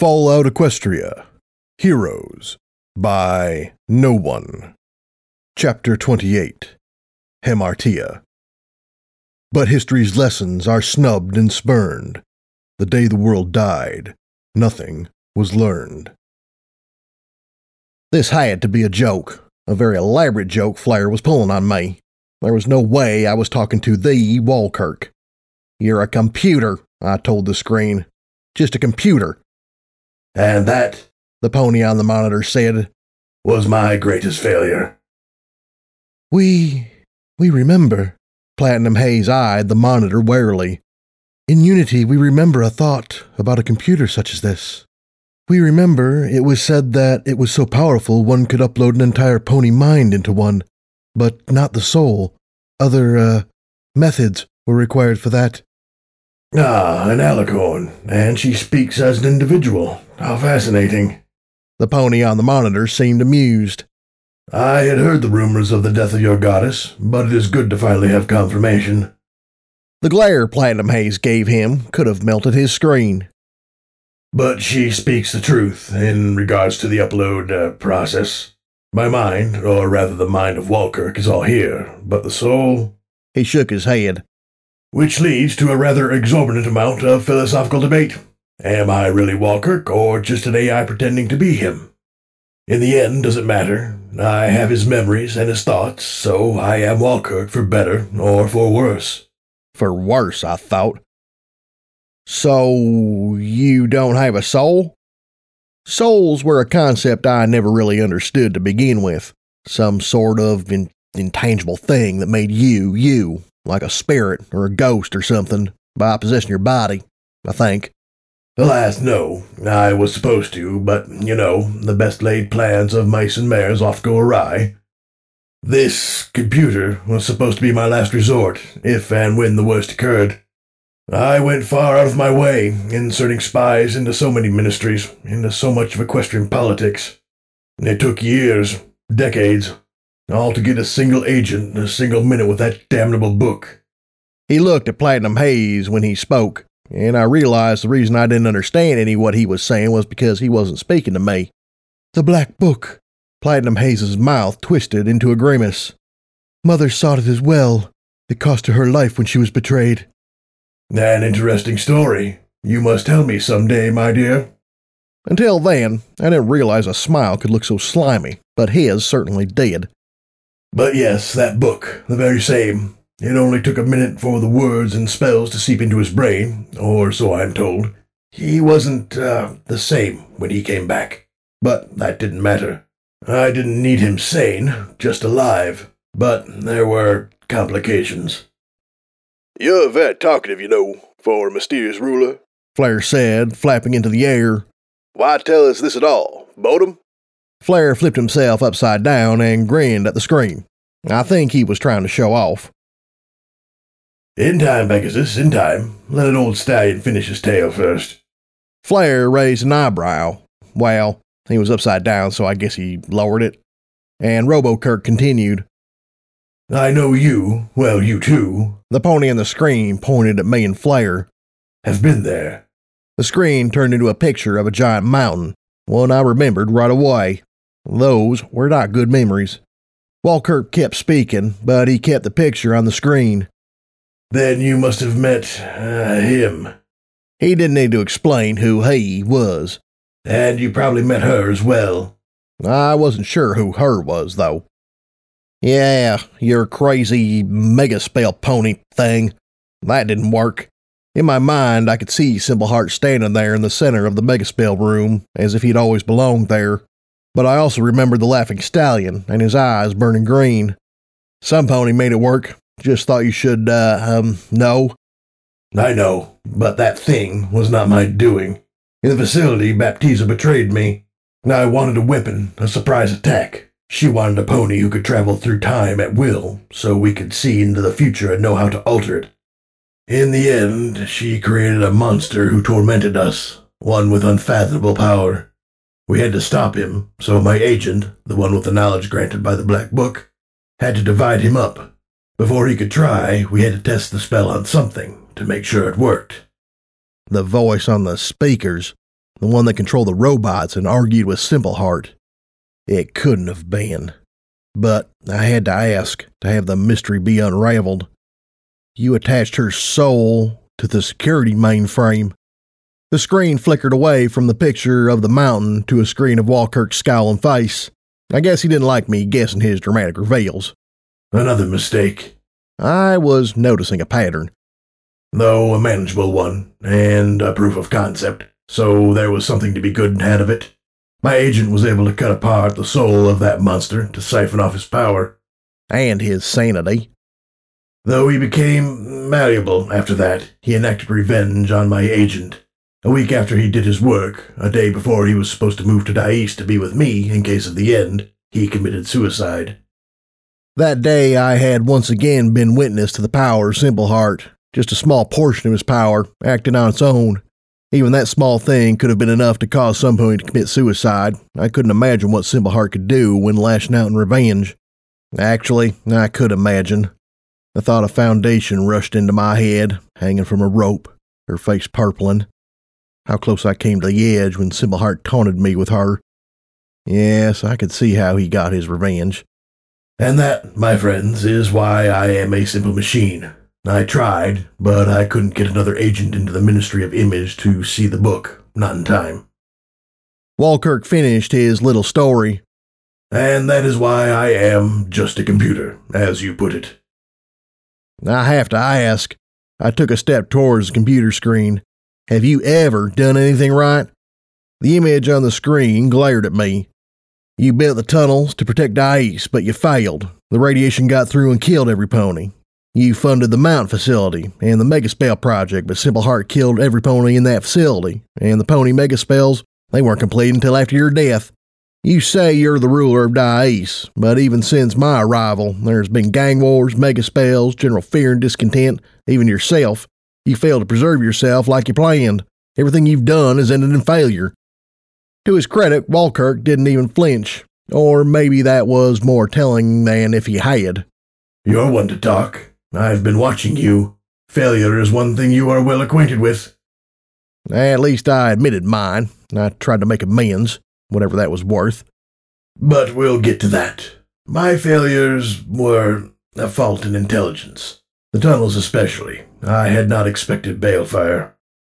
Fallout Equestria Heroes by No One. Chapter 28 Hamartia. But history's lessons are snubbed and spurned. The day the world died, nothing was learned. This had to be a joke, a very elaborate joke Flair was pulling on me. There was no way I was talking to the Walkirk. "You're a computer," I told the screen. "Just a computer." "And that," the pony on the monitor said, "was my greatest failure." We remember." Platinum Haze eyed the monitor warily. "In Unity, we remember a thought about a computer such as this. We remember it was said that it was so powerful one could upload an entire pony mind into one, but not the soul. Other, methods were required for that." "Ah, an alicorn, and she speaks as an individual. How fascinating." The pony on the monitor seemed amused. "I had heard the rumors of the death of your goddess, but it is good to finally have confirmation." The glare Platinum Haze gave him could have melted his screen. "But she speaks the truth in regards to the upload process. My mind, or rather the mind of Walkirk, is all here, but the soul—" He shook his head. "Which leads to a rather exorbitant amount of philosophical debate. Am I really Walkirk, or just an AI pretending to be him? In the end, does it matter? I have his memories and his thoughts, so I am Walkirk for better or for worse." For worse, I thought. "So, you don't have a soul?" Souls were a concept I never really understood to begin with. Some sort of intangible thing that made you, like a spirit or a ghost or something, by possessing your body, I think. "Alas, no. I was supposed to, but, the best laid plans of mice and mares oft go awry. This computer was supposed to be my last resort, if and when the worst occurred. I went far out of my way, inserting spies into so many ministries, into so much of equestrian politics. It took years, decades, all to get a single agent, a single minute with that damnable book." He looked at Platinum Haze when he spoke, and I realized the reason I didn't understand any of what he was saying was because he wasn't speaking to me. "The Black Book." Platinum Haze's mouth twisted into a grimace. "Mother sought it as well. It cost her her life when she was betrayed." "An interesting story. You must tell me someday, my dear." Until then, I didn't realize a smile could look so slimy, but his certainly did. "But yes, that book, the very same. It only took a minute for the words and spells to seep into his brain, or so I'm told. He wasn't, the same when he came back. But that didn't matter. I didn't need him sane, just alive. But there were complications." "You're very talkative, for a mysterious ruler," Flair said, flapping into the air. "Why tell us this at all? Bodum?" Flair flipped himself upside down and grinned at the screen. I think he was trying to show off. "In time, Pegasus, in time. Let an old stallion finish his tale first." Flair raised an eyebrow. Well, he was upside down, so I guess he lowered it. And RoboKirk continued. "I know you, well, you too," the pony on the screen pointed at me and Flair, "have been there." The screen turned into a picture of a giant mountain, one I remembered right away. Those were not good memories. Walkirk kept speaking, but he kept the picture on the screen. "Then you must have met, him." He didn't need to explain who he was. "And you probably met her as well." I wasn't sure who her was, though. "Yeah, your crazy mega-spell pony thing. That didn't work." In my mind, I could see Simpleheart standing there in the center of the mega-spell room, as if he'd always belonged there. But I also remembered the laughing stallion and his eyes burning green. Some pony made it work. Just thought you should, know. "I know, but that thing was not my doing. In the facility, Baptiza betrayed me. I wanted a weapon, a surprise attack. She wanted a pony who could travel through time at will, so we could see into the future and know how to alter it. In the end, she created a monster who tormented us, one with unfathomable power. We had to stop him, so my agent, the one with the knowledge granted by the Black Book, had to divide him up. Before he could try, we had to test the spell on something to make sure it worked." The voice on the speakers. the one that controlled the robots and argued with Simpleheart. It couldn't have been. But I had to ask to have the mystery be unraveled. You attached her soul to the security mainframe. The screen flickered away from the picture of the mountain to a screen of Walkirk's scowling face. I guess he didn't like me guessing his dramatic reveals. Another mistake. I was noticing a pattern. Though a manageable one, and a proof of concept, so there was something to be good out of it. My agent was able to cut apart the soul of that monster to siphon off his power. And his sanity. Though he became malleable after that, he enacted revenge on my agent. A week after he did his work, a day before he was supposed to move to Dais to be with me in case of the end, he committed suicide. That day I had once again been witness to the power of Simpleheart, just a small portion of his power, acting on its own. Even that small thing could have been enough to cause somebody to commit suicide. I couldn't imagine what Simpleheart could do when lashing out in revenge. Actually, I could imagine. The thought of Foundation rushed into my head, hanging from a rope, her face purpling. How close I came to the edge when Simpleheart taunted me with her. Yes, I could see how he got his revenge. And that, my friends, is why I am a simple machine. I tried, but I couldn't get another agent into the Ministry of Image to see the book, not in time. Walkirk finished his little story. And that is why I am just a computer, as you put it. I have to ask. I took a step towards the computer screen. Have you ever done anything right? The image on the screen glared at me. You built the tunnels to protect Dais, but you failed. The radiation got through and killed every pony. You funded the Mount facility and the Megaspell project, but Simpleheart killed every pony in that facility. And the pony Megaspells, they weren't complete until after your death. You say you're the ruler of Dais, but even since my arrival, there's been gang wars, Megaspells, general fear and discontent, even yourself. You failed to preserve yourself like you planned. Everything you've done has ended in failure. To his credit, Walkirk didn't even flinch. Or maybe that was more telling than if he had. You're one to talk. I've been watching you. Failure is one thing you are well acquainted with. At least I admitted mine. I tried to make amends, whatever that was worth. But we'll get to that. My failures were a fault in intelligence. The tunnels especially. I had not expected balefire.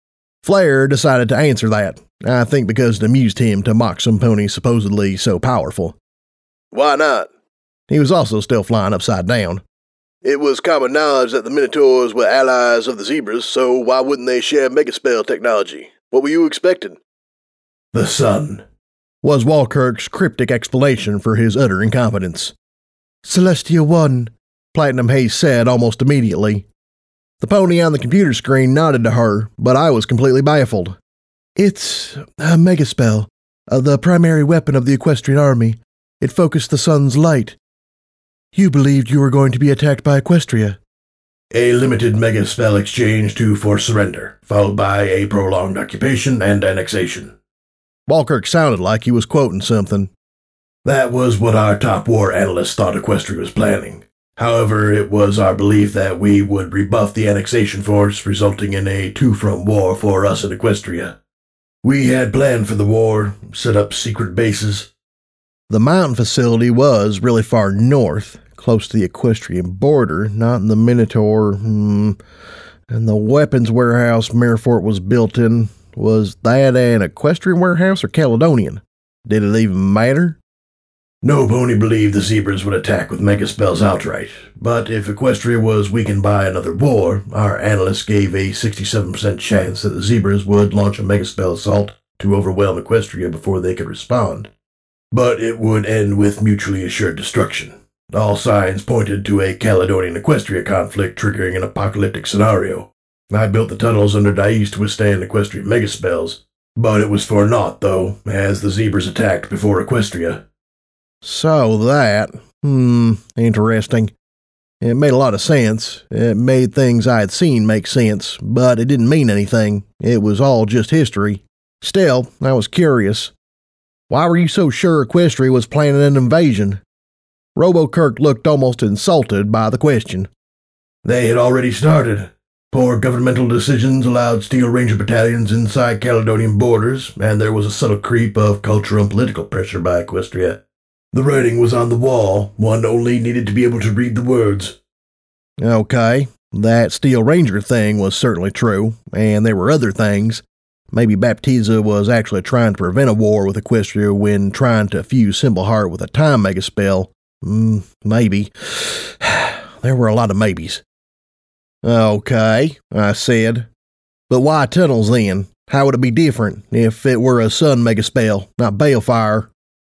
Flair decided to answer that. I think because it amused him to mock some pony supposedly so powerful. Why not? He was also still flying upside down. It was common knowledge that the Minotaurs were allies of the Zebras, so why wouldn't they share Megaspell technology? What were you expecting? The sun was Walkirk's cryptic explanation for his utter incompetence. Celestia 1, Platinum Haze said almost immediately. The pony on the computer screen nodded to her, but I was completely baffled. It's a Megaspell, the primary weapon of the Equestrian army. It focused the sun's light. You believed you were going to be attacked by Equestria. A limited Megaspell exchange to force surrender, followed by a prolonged occupation and annexation. Walkirk sounded like he was quoting something. That was what our top war analysts thought Equestria was planning. However, it was our belief that we would rebuff the annexation force, resulting in a two-front war for us and Equestria. We had planned for the war, set up secret bases. The mountain facility was really far north, close to the Equestrian border, not in the Minotaur. And the weapons warehouse Merefort was built in, was that an Equestrian warehouse or Caledonian? Did it even matter? No pony believed the Zebras would attack with Megaspells outright, but if Equestria was weakened by another war, our analysts gave a 67% chance that the Zebras would launch a Megaspell assault to overwhelm Equestria before they could respond. But it would end with mutually assured destruction. All signs pointed to a Caledonian-Equestria conflict triggering an apocalyptic scenario. I built the tunnels under Dais to withstand Equestrian Megaspells, but it was for naught, though, as the Zebras attacked before Equestria. So that, interesting. It made a lot of sense. It made things I had seen make sense, but it didn't mean anything. It was all just history. Still, I was curious. Why were you so sure Equestria was planning an invasion? Robokirk looked almost insulted by the question. They had already started. Poor governmental decisions allowed Steel Ranger battalions inside Caledonian borders, and there was a subtle creep of cultural and political pressure by Equestria. The writing was on the wall. One only needed to be able to read the words. Okay, that Steel Ranger thing was certainly true, and there were other things. Maybe Baptista was actually trying to prevent a war with Equestria when trying to fuse Symbleheart with a time megaspell. Maybe. There were a lot of maybes. Okay, I said. But why tunnels then? How would it be different if it were a sun megaspell, not balefire?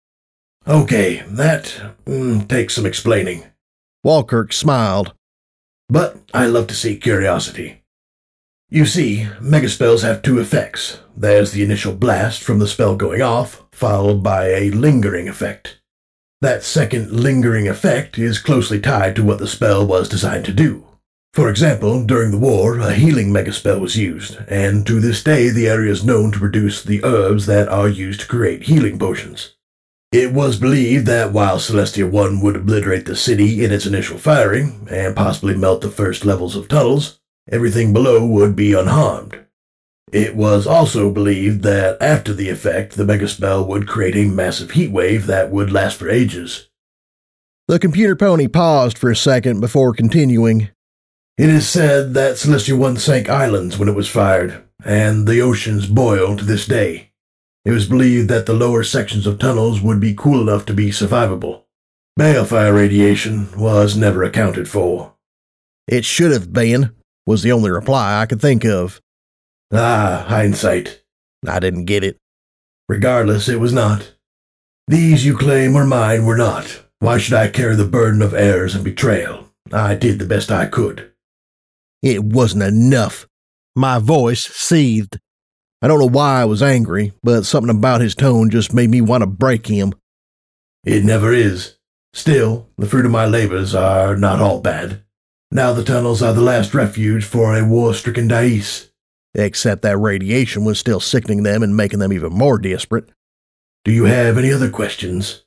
Okay, that takes some explaining. Walkirk smiled. But I love to see curiosity. You see, megaspells have two effects. There's the initial blast from the spell going off, followed by a lingering effect. That second lingering effect is closely tied to what the spell was designed to do. For example, during the war, a healing megaspell was used, and to this day the area is known to produce the herbs that are used to create healing potions. It was believed that while Celestia 1 would obliterate the city in its initial firing, and possibly melt the first levels of tunnels, everything below would be unharmed. It was also believed that after the effect, the megaspell would create a massive heat wave that would last for ages. The computer pony paused for a second before continuing. It is said that Celestia 1 sank islands when it was fired, and the oceans boil to this day. It was believed that the lower sections of tunnels would be cool enough to be survivable. Balefire radiation was never accounted for. It should have been, was the only reply I could think of. Ah, hindsight. I didn't get it. Regardless, it was not. These you claim were mine were not. Why should I carry the burden of errors and betrayal? I did the best I could. It wasn't enough. My voice seethed. I don't know why I was angry, but something about his tone just made me want to break him. It never is. Still, the fruit of my labors are not all bad. Now the tunnels are the last refuge for a war-stricken Dais. Except that radiation was still sickening them and making them even more desperate. Do you have any other questions?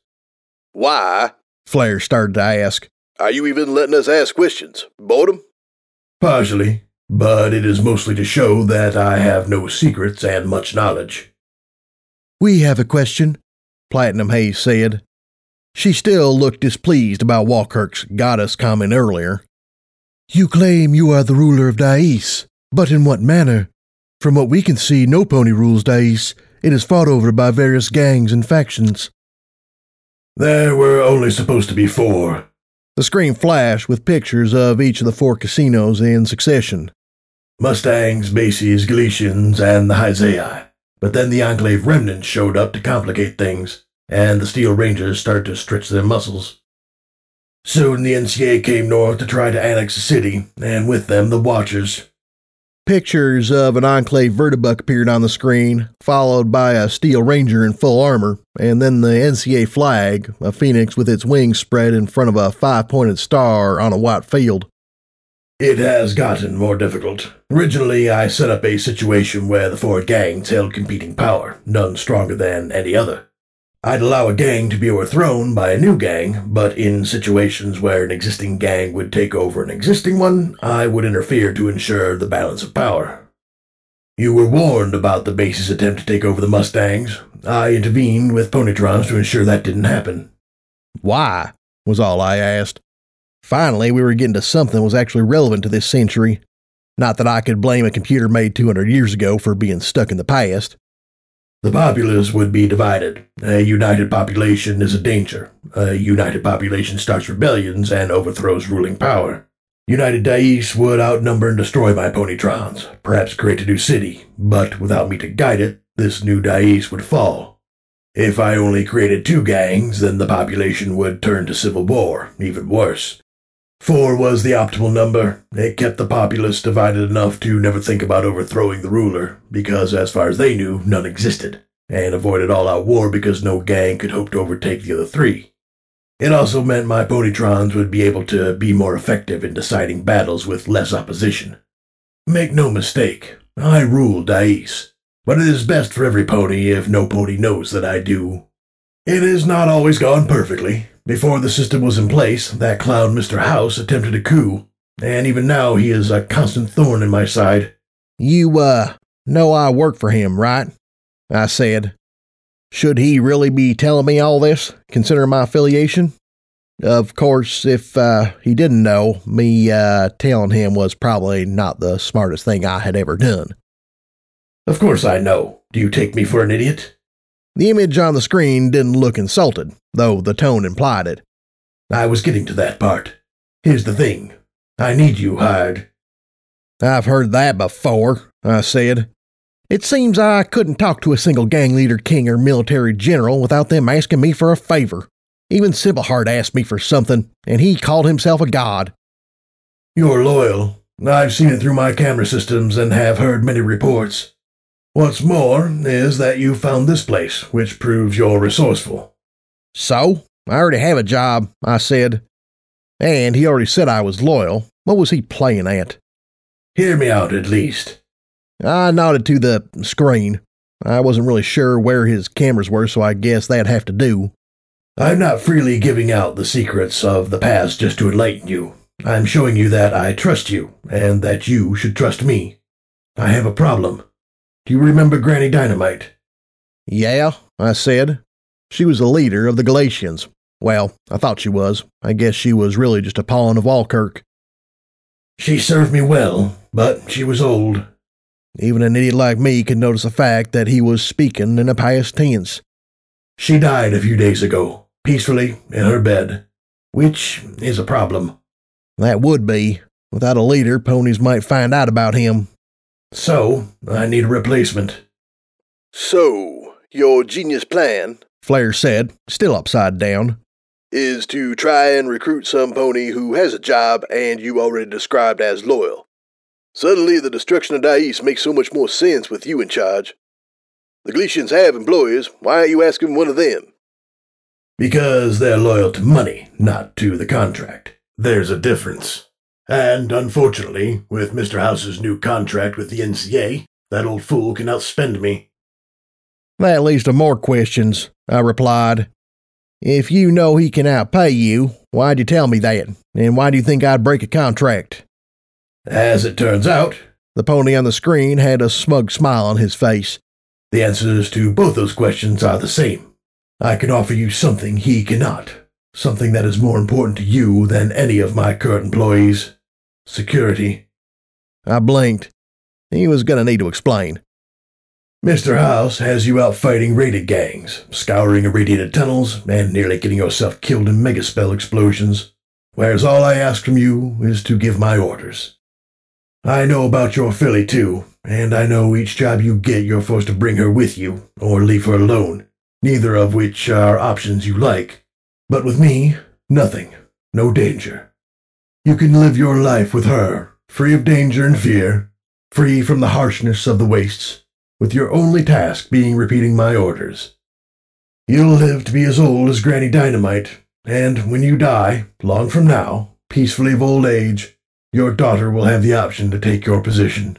Why? Flair started to ask. Are you even letting us ask questions? Boredom? Partially, but it is mostly to show that I have no secrets and much knowledge. We have a question, Platinum Haze said. She still looked displeased about Walkirk's goddess comment earlier. You claim you are the ruler of Dais, but in what manner? From what we can see, no pony rules Dais. It is fought over by various gangs and factions. There were only supposed to be 4. The screen flashed with pictures of each of the 4 casinos in succession. Mustangs, Bases, Galicians, and the Hyzai. But then the Enclave remnants showed up to complicate things, and the Steel Rangers started to stretch their muscles. Soon the NCA came north to try to annex the city, and with them the Watchers. Pictures of an Enclave Vertibuck appeared on the screen, followed by a Steel Ranger in full armor, and then the NCA flag, a phoenix with its wings spread in front of a 5-pointed star on a white field. It has gotten more difficult. Originally, I set up a situation where the 4 gangs held competing power, none stronger than any other. I'd allow a gang to be overthrown by a new gang, but in situations where an existing gang would take over an existing one, I would interfere to ensure the balance of power. You were warned about the base's attempt to take over the Mustangs. I intervened with Ponytrons to ensure that didn't happen. Why? Was all I asked. Finally, we were getting to something that was actually relevant to this century. Not that I could blame a computer made 200 years ago for being stuck in the past. The populace would be divided. A united population is a danger. A united population starts rebellions and overthrows ruling power. United Dais would outnumber and destroy my Ponytrons, perhaps create a new city, but without me to guide it, this new Dais would fall. If I only created 2 gangs, then the population would turn to civil war, even worse. 4 was the optimal number. It kept the populace divided enough to never think about overthrowing the ruler, because as far as they knew, none existed, and avoided all-out war because no gang could hope to overtake the other 3. It also meant my Ponytrons would be able to be more effective in deciding battles with less opposition. Make no mistake, I rule Dais, but it is best for every pony if no pony knows that I do. It has not always gone perfectly. Before the system was in place, that clown Mr. House attempted a coup. and even now he is a constant thorn in my side. You, know I work for him, right? I said. Should he really be telling me all this, considering my affiliation? Of course, if he didn't know, me telling him was probably not the smartest thing I had ever done. Of course I know. Do you take me for an idiot? The image on the screen didn't look insulted, though the tone implied it. I was getting to that part. Here's the thing. I need you hired. I've heard that before, I said. It seems I couldn't talk to a single gang leader, king, or military general without them asking me for a favor. Even Simpleheart asked me for something, and he called himself a god. You're loyal. I've seen it through my camera systems and have heard many reports. What's more is that you found this place, which proves you're resourceful. So? I already have a job, I said. And he already said I was loyal. What was he playing at? Hear me out at least. I nodded to the screen. I wasn't really sure where his cameras were, so I guess that'd have to do. I'm not freely giving out the secrets of the past just to enlighten you. I'm showing you that I trust you, and that you should trust me. I have a problem. Do you remember Granny Dynamite? Yeah, I said. She was the leader of the Galatians. Well, I thought she was. I guess she was really just a pawn of Walkirk. She served me well, but she was old. Even an idiot like me could notice the fact that he was speaking in a past tense. She died a few days ago, peacefully in her bed, which is a problem. That would be. Without a leader, ponies might find out about him. So, I need a replacement. So, your genius plan, Flair said, still upside down, is to try and recruit some pony who has a job and you already described as loyal. Suddenly, the destruction of Dais makes so much more sense with you in charge. The Galatians have employees. Why aren't you asking one of them? Because they're loyal to money, not to the contract. There's a difference. And, unfortunately, with Mr. House's new contract with the NCA, that old fool can outspend me. That leads to more questions, I replied. If you know he can outpay you, why'd you tell me that? And why do you think I'd break a contract? As it turns out, the pony on the screen had a smug smile on his face. The answers to both those questions are the same. I can offer you something he cannot. Something that is more important to you than any of my current employees. Security. I blinked. He was going to need to explain. Mr. House has you out fighting raided gangs, scouring irradiated tunnels, and nearly getting yourself killed in megaspell explosions, whereas all I ask from you is to give my orders. I know about your filly, too, and I know each job you get you're forced to bring her with you, or leave her alone, neither of which are options you like. But with me, nothing. No danger. You can live your life with her, free of danger and fear, free from the harshness of the wastes, with your only task being repeating my orders. You'll live to be as old as Granny Dynamite, and when you die, long from now, peacefully of old age, your daughter will have the option to take your position.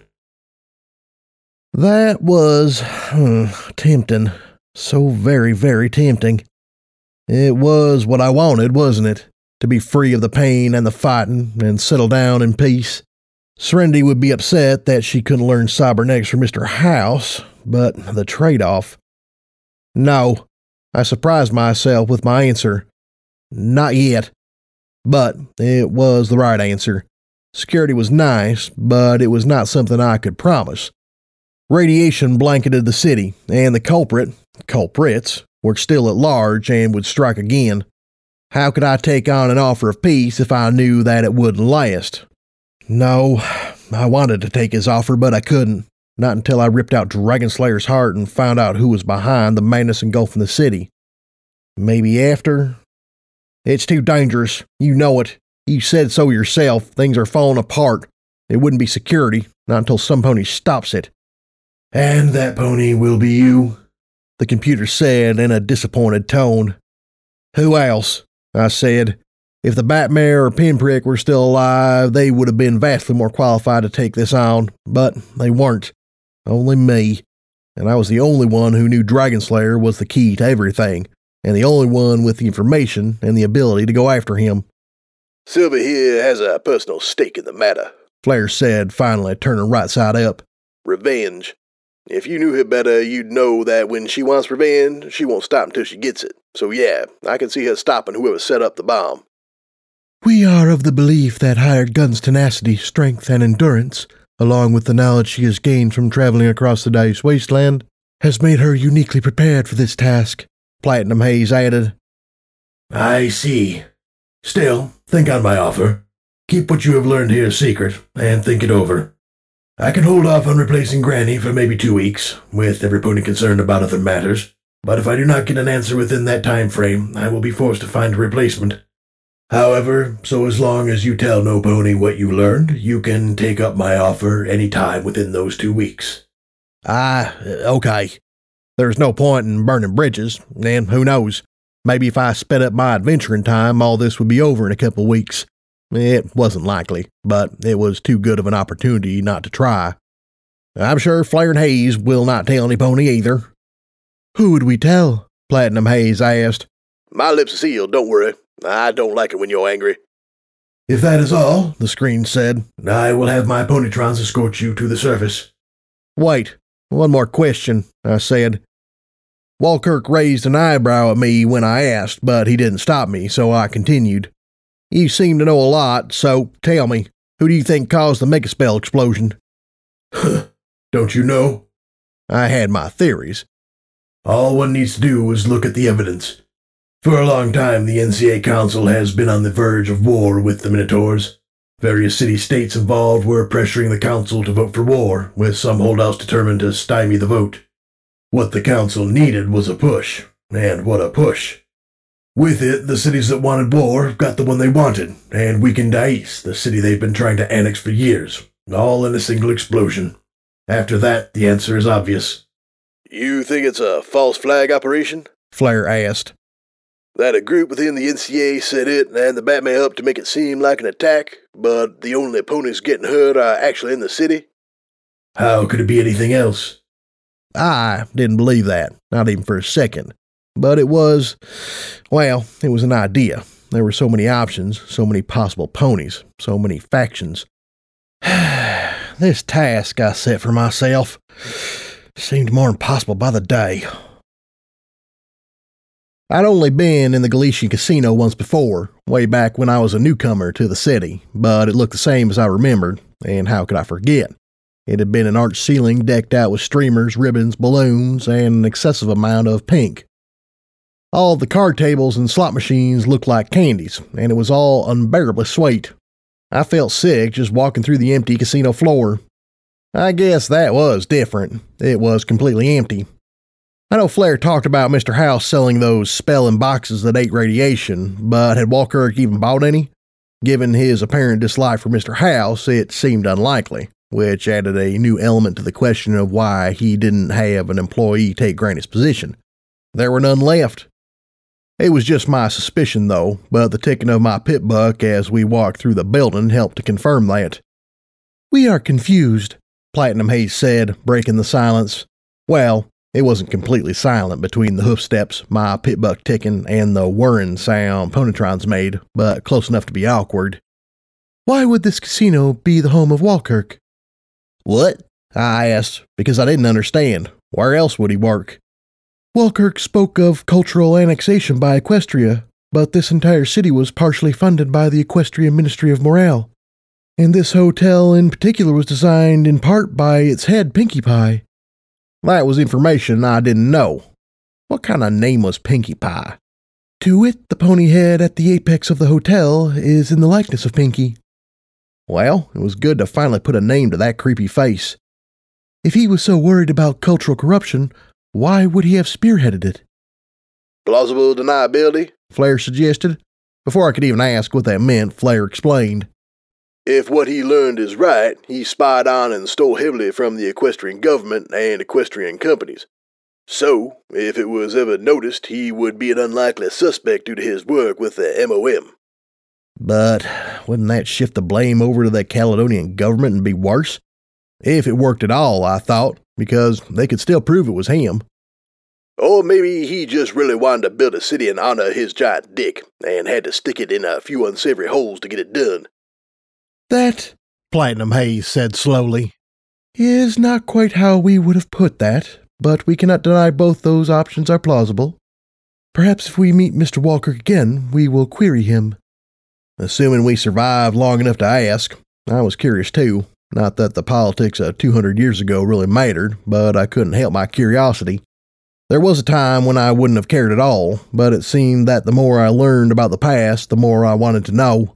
That was tempting. So very, very tempting. It was what I wanted, wasn't it? To be free of the pain and the fighting and settle down in peace. Serenity would be upset that she couldn't learn cybernetics from Mr. House, but the trade-off. No, I surprised myself with my answer. Not yet. But it was the right answer. Security was nice, but it was not something I could promise. Radiation blanketed the city, and the culprits, were still at large and would strike again. How could I take on an offer of peace if I knew that it wouldn't last? No, I wanted to take his offer, but I couldn't. Not until I ripped out Dragonslayer's heart and found out who was behind the madness engulfing the city. Maybe after? It's too dangerous. You know it. You said so yourself. Things are falling apart. It wouldn't be security, not until some pony stops it. And that pony will be you, the computer said in a disappointed tone. Who else? I said. If the Batmare or Pinprick were still alive, they would have been vastly more qualified to take this on, but they weren't. Only me. And I was the only one who knew Dragonslayer was the key to everything, and the only one with the information and the ability to go after him. Silver here has a personal stake in the matter. Flair said, finally turning right side up. Revenge. If you knew her better, you'd know that when she wants revenge, she won't stop until she gets it. So yeah, I can see her stopping whoever set up the bomb. We are of the belief that Hired Gun's tenacity, strength, and endurance, along with the knowledge she has gained from traveling across the Dice Wasteland, has made her uniquely prepared for this task, Platinum Haze added. I see. Still, think on my offer. Keep what you have learned here secret, and think it over. I can hold off on replacing Granny for maybe 2 weeks, with every pony concerned about other matters, but if I do not get an answer within that time frame, I will be forced to find a replacement. However, so as long as you tell no pony what you learned, you can take up my offer any time within those 2 weeks. Okay. There's no point in burning bridges, and who knows, maybe if I sped up my adventuring time, all this would be over in a couple of weeks. It wasn't likely, but it was too good of an opportunity not to try. I'm sure Flair and Hayes will not tell any pony either. Who would we tell? Platinum Haze asked. My lips are sealed, don't worry. I don't like it when you're angry. If that is all, The screen said. I will have my ponytrons escort you to the surface. Wait, one more question, I said. Walkirk raised an eyebrow at me when I asked, but he didn't stop me, so I continued. You seem to know a lot, so tell me, who do you think caused the megaspell explosion? Don't you know? I had my theories. All one needs to do is look at the evidence. For a long time, the NCA Council has been on the verge of war with the Minotaurs. Various city-states involved were pressuring the Council to vote for war, with some holdouts determined to stymie the vote. What the Council needed was a push, and what a push. With it, the cities that wanted war got the one they wanted, and weakened Dice, the city they've been trying to annex for years, all in a single explosion. After that, the answer is obvious. You think it's a false flag operation? Flair asked. That a group within the NCA set it and the Batman up to make it seem like an attack, but the only ponies getting hurt are actually in the city? How could it be anything else? I didn't believe that, not even for a second. But it was an idea. There were so many options, so many possible ponies, so many factions. This task I set for myself seemed more impossible by the day. I'd only been in the Galician Casino once before, way back when I was a newcomer to the city, but it looked the same as I remembered, and how could I forget? It had been an arched ceiling decked out with streamers, ribbons, balloons, and an excessive amount of pink. All the card tables and slot machines looked like candies, and it was all unbearably sweet. I felt sick just walking through the empty casino floor. I guess that was different. It was completely empty. I know Flair talked about Mr. House selling those spelling boxes that ate radiation, but had Walkirk even bought any? Given his apparent dislike for Mr. House, it seemed unlikely, which added a new element to the question of why he didn't have an employee take Granny's position. There were none left. It was just my suspicion, though, but the ticking of my pit buck as we walked through the building helped to confirm that. We are confused, Platinum Haze said, breaking the silence. Well, it wasn't completely silent between the hoof steps, my pit buck ticking, and the whirring sound Ponytrons made, but close enough to be awkward. Why would this casino be the home of Walkirk? What? I asked, because I didn't understand. Where else would he work? Walkirk spoke of cultural annexation by Equestria, but this entire city was partially funded by the Equestrian Ministry of Morale. And this hotel in particular was designed in part by its head, Pinkie Pie. That was information I didn't know. What kind of name was Pinkie Pie? To wit, the pony head at the apex of the hotel is in the likeness of Pinkie. Well, it was good to finally put a name to that creepy face. If he was so worried about cultural corruption, why would he have spearheaded it? Plausible deniability? Flair suggested. Before I could even ask what that meant, Flair explained. If what he learned is right, he spied on and stole heavily from the equestrian government and equestrian companies. So, if it was ever noticed, he would be an unlikely suspect due to his work with the MOM. But wouldn't that shift the blame over to the Caledonian government and be worse? If it worked at all, I thought, because they could still prove it was him. Or maybe he just really wanted to build a city in honor of his giant dick and had to stick it in a few unsavory holes to get it done. That, Platinum Haze said slowly, is not quite how we would have put that, but we cannot deny both those options are plausible. Perhaps if we meet Mr. Walker again, we will query him. Assuming we survived long enough to ask, I was curious too. Not that the politics of 200 years ago really mattered, but I couldn't help my curiosity. There was a time when I wouldn't have cared at all, but it seemed that the more I learned about the past, the more I wanted to know.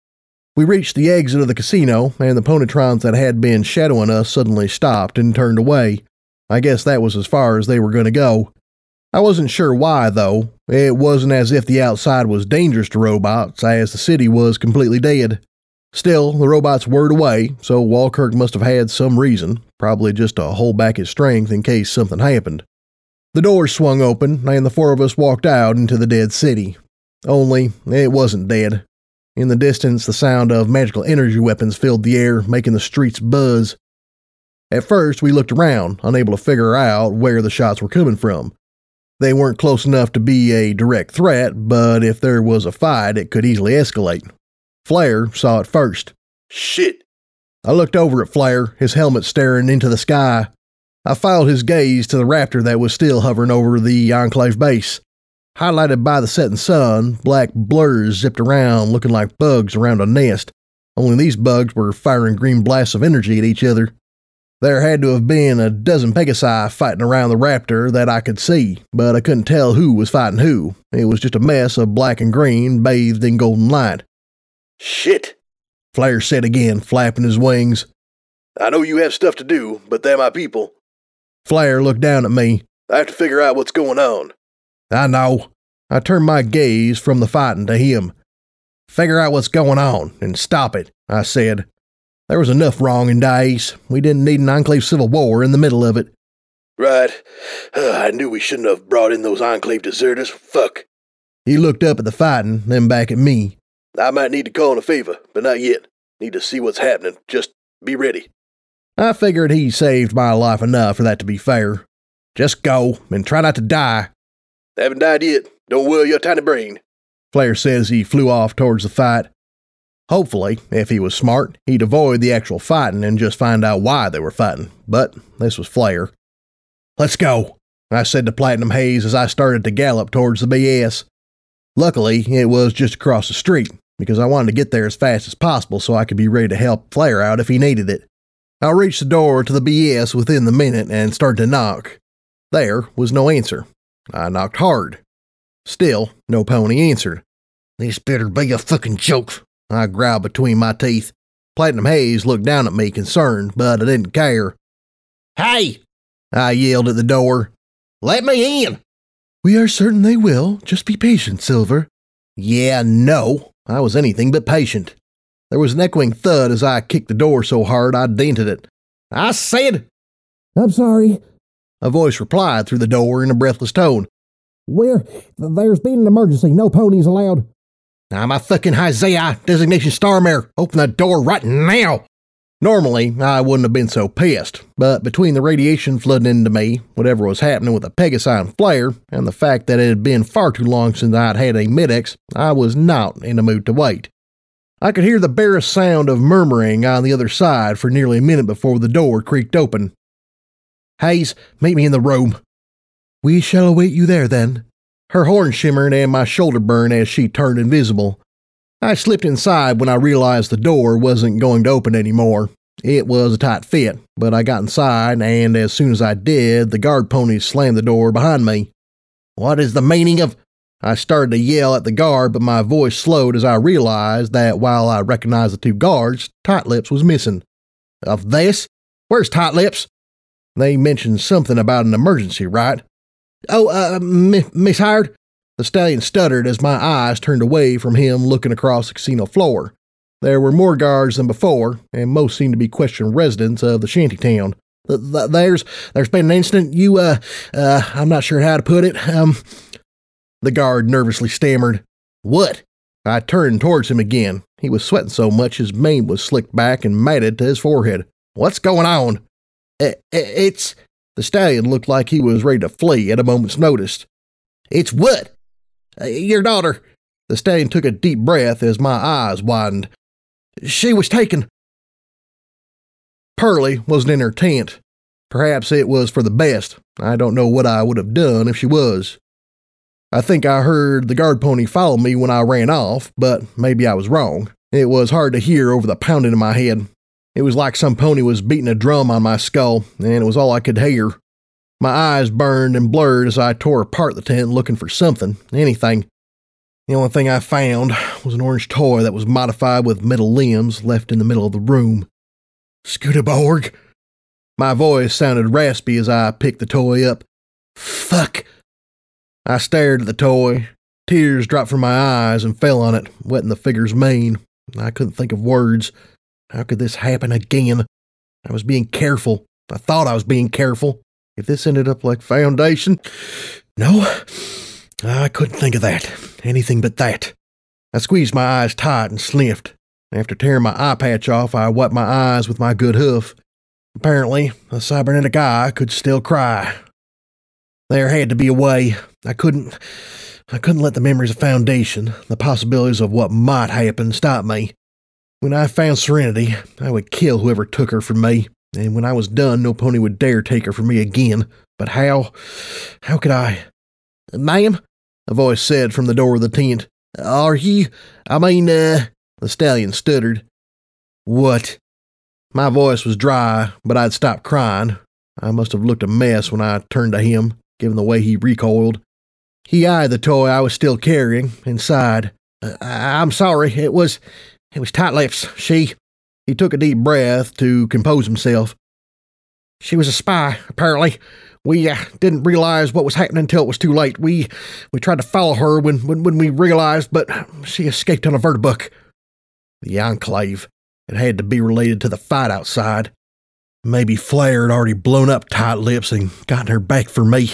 We reached the exit of the casino, and the Ponytrons that had been shadowing us suddenly stopped and turned away. I guess that was as far as they were going to go. I wasn't sure why, though. It wasn't as if the outside was dangerous to robots, as the city was completely dead. Still, the robots whirred away, so Walkirk must have had some reason, probably just to hold back his strength in case something happened. The doors swung open, and the four of us walked out into the dead city. Only, it wasn't dead. In the distance, the sound of magical energy weapons filled the air, making the streets buzz. At first, we looked around, unable to figure out where the shots were coming from. They weren't close enough to be a direct threat, but if there was a fight, it could easily escalate. Flare saw it first. Shit. I looked over at Flare, his helmet staring into the sky. I followed his gaze to the raptor that was still hovering over the Enclave base. Highlighted by the setting sun, black blurs zipped around looking like bugs around a nest, only these bugs were firing green blasts of energy at each other. There had to have been a dozen Pegasi fighting around the raptor that I could see, but I couldn't tell who was fighting who. It was just a mess of black and green bathed in golden light. Shit, Flare said again, flapping his wings. I know you have stuff to do, but they're my people. Flare looked down at me. I have to figure out what's going on. I know. I turned my gaze from the fighting to him. Figure out what's going on and stop it, I said. There was enough wrong in Dais. We didn't need an Enclave civil war in the middle of it. Right. I knew we shouldn't have brought in those Enclave deserters. Fuck. He looked up at the fighting, then back at me. I might need to call in a favor, but not yet. Need to see what's happening. Just be ready. I figured he saved my life enough for that to be fair. Just go, and try not to die. Haven't died yet. Don't worry your tiny brain. Flare said as he flew off towards the fight. Hopefully, if he was smart, he'd avoid the actual fighting and just find out why they were fighting. But this was Flare. Let's go, I said to Platinum Haze as I started to gallop towards the BS. Luckily, it was just across the street, because I wanted to get there as fast as possible so I could be ready to help Flare out if he needed it. I reached the door to the BS within the minute and started to knock. There was no answer. I knocked hard. Still, no pony answered. This better be a fucking joke, I growled between my teeth. Platinum Haze looked down at me concerned, but I didn't care. Hey! I yelled at the door. Let me in! We are certain they will. Just be patient, Silver. Yeah, no. I was anything but patient. There was an echoing thud as I kicked the door so hard I dented it. I said, I'm sorry, a voice replied through the door in a breathless tone. There's been an emergency. No ponies allowed. I'm a fucking Isaiah, designation Starmare. Open the door right now. Normally, I wouldn't have been so pissed, but between the radiation flooding into me, whatever was happening with the Pegasi and Flare, and the fact that it had been far too long since I'd had a Mid-X, I was not in the mood to wait. I could hear the barest sound of murmuring on the other side for nearly a minute before the door creaked open. Haze, meet me in the room. We shall await you there, then. Her horn shimmered and my shoulder burned as she turned invisible. I slipped inside when I realized the door wasn't going to open anymore. It was a tight fit, but I got inside, and as soon as I did, the guard ponies slammed the door behind me. What is the meaning of... I started to yell at the guard, but my voice slowed as I realized that while I recognized the two guards, Tight Lips was missing. Of this? Where's Tight Lips? They mentioned something about an emergency, right? Oh, Miss Howard? The stallion stuttered as my eyes turned away from him looking across the casino floor. There were more guards than before, and most seemed to be questioned residents of the shantytown. There's been an incident, I'm not sure how to put it, The guard nervously stammered. What? I turned towards him again. He was sweating so much his mane was slicked back and matted to his forehead. What's going on? It's The stallion looked like he was ready to flee at a moment's notice. "It's what?" "Your daughter." The stallion took a deep breath as my eyes widened. "She was taken." Pearlie wasn't in her tent. Perhaps it was for the best. I don't know what I would have done if she was. I think I heard the guard pony follow me when I ran off, but maybe I was wrong. It was hard to hear over the pounding in my head. It was like some pony was beating a drum on my skull, and it was all I could hear. My eyes burned and blurred as I tore apart the tent looking for something, anything. The only thing I found was an orange toy that was modified with metal limbs left in the middle of the room. "Skudeborg." My voice sounded raspy as I picked the toy up. "Fuck." I stared at the toy. Tears dropped from my eyes and fell on it, wetting the figure's mane. I couldn't think of words. How could this happen again? I was being careful. I thought I was being careful. If this ended up like Foundation... No, I couldn't think of that. Anything but that. I squeezed my eyes tight and sniffed. After tearing my eye patch off, I wiped my eyes with my good hoof. Apparently, a cybernetic eye could still cry. There had to be a way. I couldn't let the memories of Foundation, the possibilities of what might happen, stop me. When I found Serenity, I would kill whoever took her from me, and when I was done, no pony would dare take her from me again. But how? How could I? "Ma'am," a voice said from the door of the tent. "Are you? The stallion stuttered. "What?" My voice was dry, but I'd stopped crying. I must have looked a mess when I turned to him, given the way he recoiled. He eyed the toy I was still carrying and sighed. I'm sorry, it was Tight Lips. He took a deep breath to compose himself. "She was a spy, apparently. We didn't realize what was happening until it was too late. We tried to follow her when we realized, but she escaped on a vertibus." The Enclave. It had to be related to the fight outside. Maybe Flair had already blown up Tight Lips and gotten her back for me.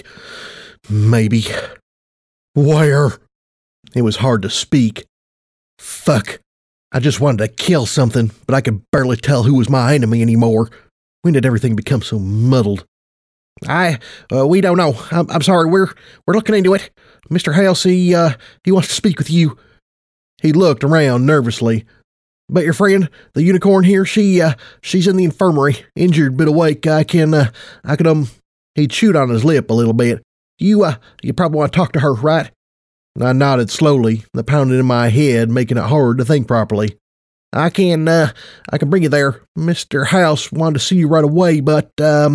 Maybe. Where? It was hard to speak. Fuck. I just wanted to kill something, but I could barely tell who was my enemy anymore. When did everything become so muddled? We don't know. I'm sorry. We're looking into it. Mr. House, he wants to speak with you. He looked around nervously. "But your friend, the unicorn here, she's in the infirmary, injured but awake. I could he chewed on his lip a little bit. You probably want to talk to her, right?" I nodded slowly, the pounding in my head making it hard to think properly. I can bring you there. Mr. House wanted to see you right away, but,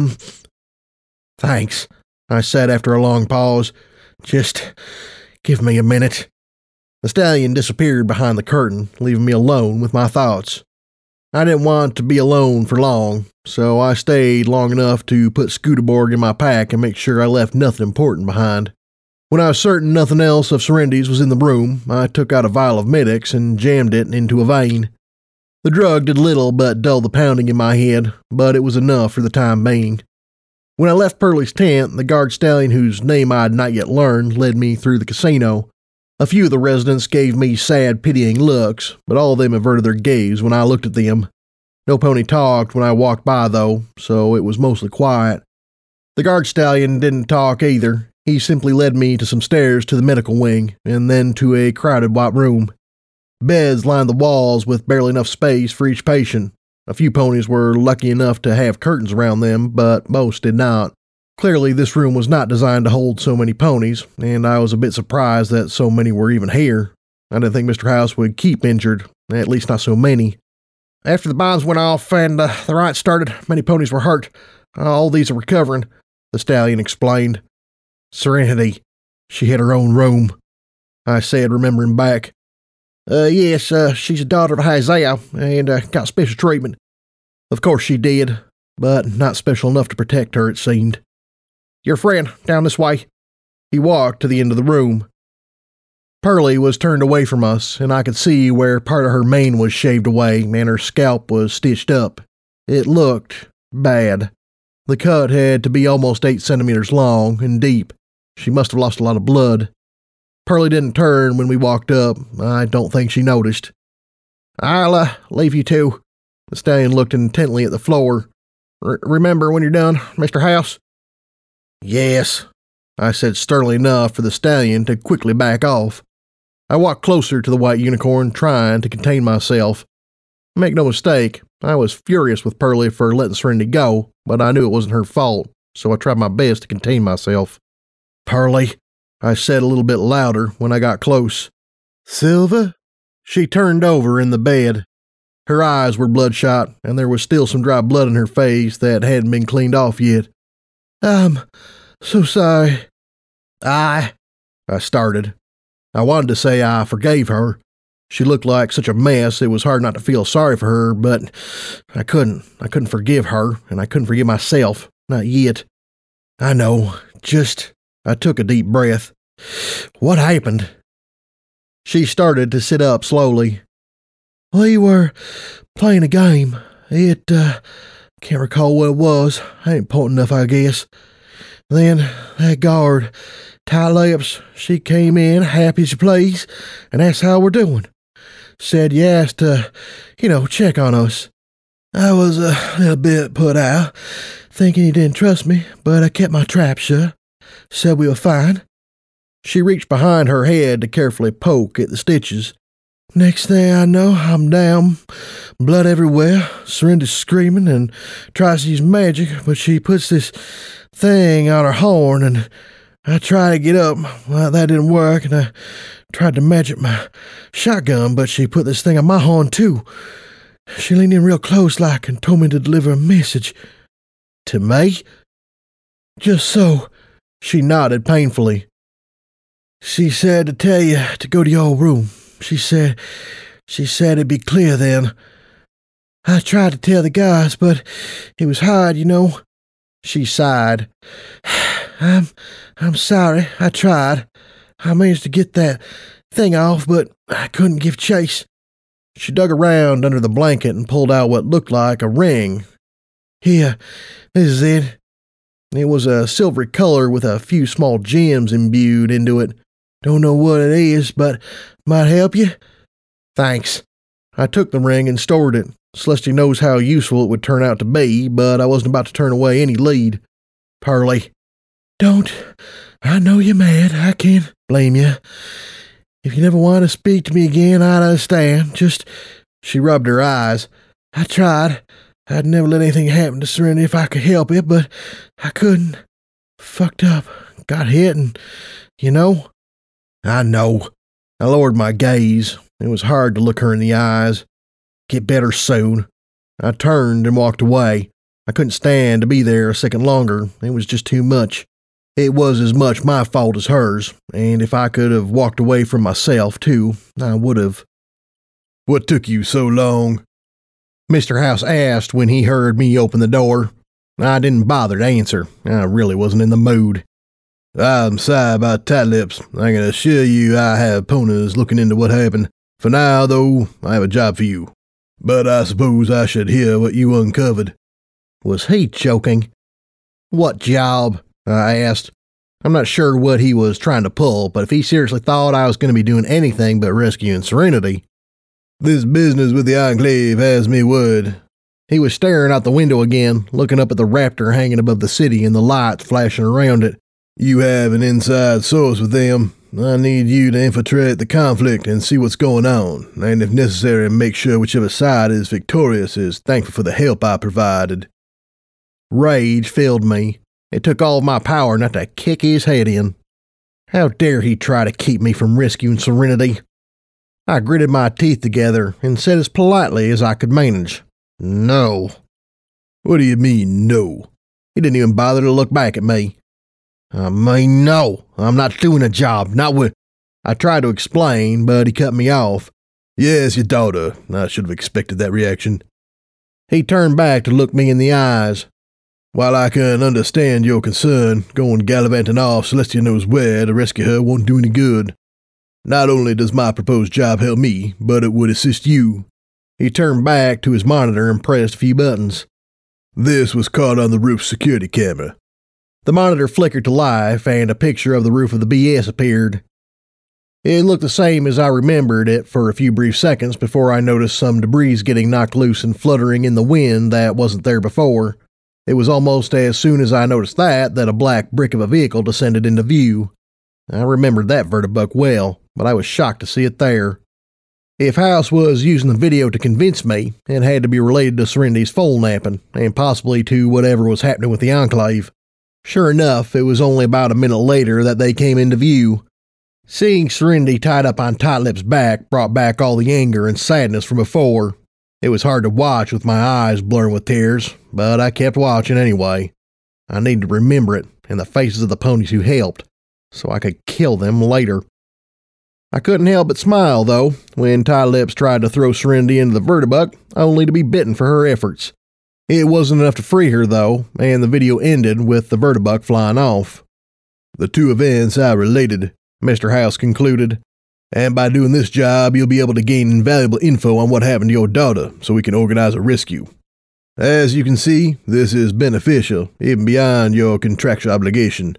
Thanks, I said after a long pause. "Just give me a minute." The stallion disappeared behind the curtain, leaving me alone with my thoughts. I didn't want to be alone for long, so I stayed long enough to put Skudeborg in my pack and make sure I left nothing important behind. When I was certain nothing else of Serenity's was in the room, I took out a vial of Medix and jammed it into a vein. The drug did little but dull the pounding in my head, but it was enough for the time being. When I left Pearlie's tent, the guard stallion whose name I had not yet learned led me through the casino. A few of the residents gave me sad, pitying looks, but all of them averted their gaze when I looked at them. No pony talked when I walked by, though, so it was mostly quiet. The guard stallion didn't talk either. He simply led me to some stairs to the medical wing, and then to a crowded white room. Beds lined the walls with barely enough space for each patient. A few ponies were lucky enough to have curtains around them, but most did not. Clearly, this room was not designed to hold so many ponies, and I was a bit surprised that so many were even here. I didn't think Mr. House would keep injured, at least not so many. After the bombs went off and the riot started, many ponies were hurt. All these are recovering, the stallion explained. Serenity. She had her own room, I said, remembering back. Yes, she's a daughter of Isaiah and got special treatment. Of course she did, but not special enough to protect her, it seemed. Your friend, down this way. He walked to the end of the room. Pearlie was turned away from us, and I could see where part of her mane was shaved away and her scalp was stitched up. It looked bad. The cut had to be almost 8 centimeters long and deep. She must have lost a lot of blood. Pearlie didn't turn when we walked up. I don't think she noticed. I'll leave you two. The stallion looked intently at the floor. Remember when you're done, Mr. House? Yes, I said sternly enough for the stallion to quickly back off. I walked closer to the white unicorn, trying to contain myself. Make no mistake, I was furious with Pearlie for letting Serenity go, but I knew it wasn't her fault, so I tried my best to contain myself. Pearlie, I said a little bit louder when I got close. Silva? She turned over in the bed. Her eyes were bloodshot, and there was still some dry blood in her face that hadn't been cleaned off yet. I'm so sorry. I started. I wanted to say I forgave her. She looked like such a mess, it was hard not to feel sorry for her, but I couldn't. I couldn't forgive her, and I couldn't forgive myself. Not yet. I know. I took a deep breath. What happened? She started to sit up slowly. We were playing a game. Can't recall what it was. Ain't important enough, I guess. Then that guard, Tight Lips, she came in, happy as you please, and asked how we're doing. Said you asked to, check on us. I was a little bit put out, thinking he didn't trust me, but I kept my trap shut. Said we were fine. She reached behind her head to carefully poke at the stitches. Next thing I know, I'm down, blood everywhere, Serenity's screaming and tries to use magic, but she puts this thing on her horn, and I try to get up. Well, that didn't work, and I tried to magic my shotgun, but she put this thing on my horn too. She leaned in real close like and told me to deliver a message. To me? Just so. She nodded painfully. She said to tell you to go to your room. She said it'd be clear then. I tried to tell the guys, but it was hard, She sighed. I'm sorry, I tried. I managed to get that thing off, but I couldn't give chase. She dug around under the blanket and pulled out what looked like a ring. Here, this is it. It was a silvery color with a few small gems imbued into it. Don't know what it is, but might help you. Thanks. I took the ring and stored it. Celestia knows how useful it would turn out to be, but I wasn't about to turn away any lead. Pearlie. Don't. I know you're mad. I can't blame you. If you never want to speak to me again, I'd understand. She rubbed her eyes. I tried. I'd never let anything happen to Serenity if I could help it, but I couldn't. Fucked up. Got hit and, I know. I lowered my gaze. It was hard to look her in the eyes. Get better soon. I turned and walked away. I couldn't stand to be there a second longer. It was just too much. It was as much my fault as hers, and if I could have walked away from myself, too, I would have. What took you so long? Mr. House asked when he heard me open the door. I didn't bother to answer. I really wasn't in the mood. I'm sorry about Tight Lips. I can assure you I have ponies looking into what happened. For now, though, I have a job for you. But I suppose I should hear what you uncovered. Was he joking? What job? I asked. I'm not sure what he was trying to pull, but if he seriously thought I was going to be doing anything but rescuing Serenity. This business with the Enclave has me worried. He was staring out the window again, looking up at the raptor hanging above the city and the lights flashing around it. You have an inside source with them. I need you to infiltrate the conflict and see what's going on, and if necessary, make sure whichever side is victorious is thankful for the help I provided. Rage filled me. It took all of my power not to kick his head in. How dare he try to keep me from rescuing Serenity? I gritted my teeth together and said as politely as I could manage, No. What do you mean, no? He didn't even bother to look back at me. I mean, no, I'm not doing a job, not with... I tried to explain, but he cut me off. Yes, your daughter. I should have expected that reaction. He turned back to look me in the eyes. While I can understand your concern, going gallivanting off Celestia knows where to rescue her won't do any good. Not only does my proposed job help me, but it would assist you. He turned back to his monitor and pressed a few buttons. This was caught on the roof security camera. The monitor flickered to life, and a picture of the roof of the BS appeared. It looked the same as I remembered it for a few brief seconds before I noticed some debris getting knocked loose and fluttering in the wind that wasn't there before. It was almost as soon as I noticed that a black brick of a vehicle descended into view. I remembered that vertibuck well, but I was shocked to see it there. If House was using the video to convince me, it had to be related to Serenity's foal napping, and possibly to whatever was happening with the Enclave. Sure enough, it was only about a minute later that they came into view. Seeing Serenity tied up on Tightlip's back brought back all the anger and sadness from before. It was hard to watch with my eyes blurring with tears, but I kept watching anyway. I needed to remember it and the faces of the ponies who helped, so I could kill them later. I couldn't help but smile, though, when Tightlip tried to throw Serenity into the vertibuck, only to be bitten for her efforts. It wasn't enough to free her, though, and the video ended with the vertibuck flying off. The two events are related, Mr. House concluded, and by doing this job, you'll be able to gain invaluable info on what happened to your daughter so we can organize a rescue. As you can see, this is beneficial, even beyond your contractual obligation.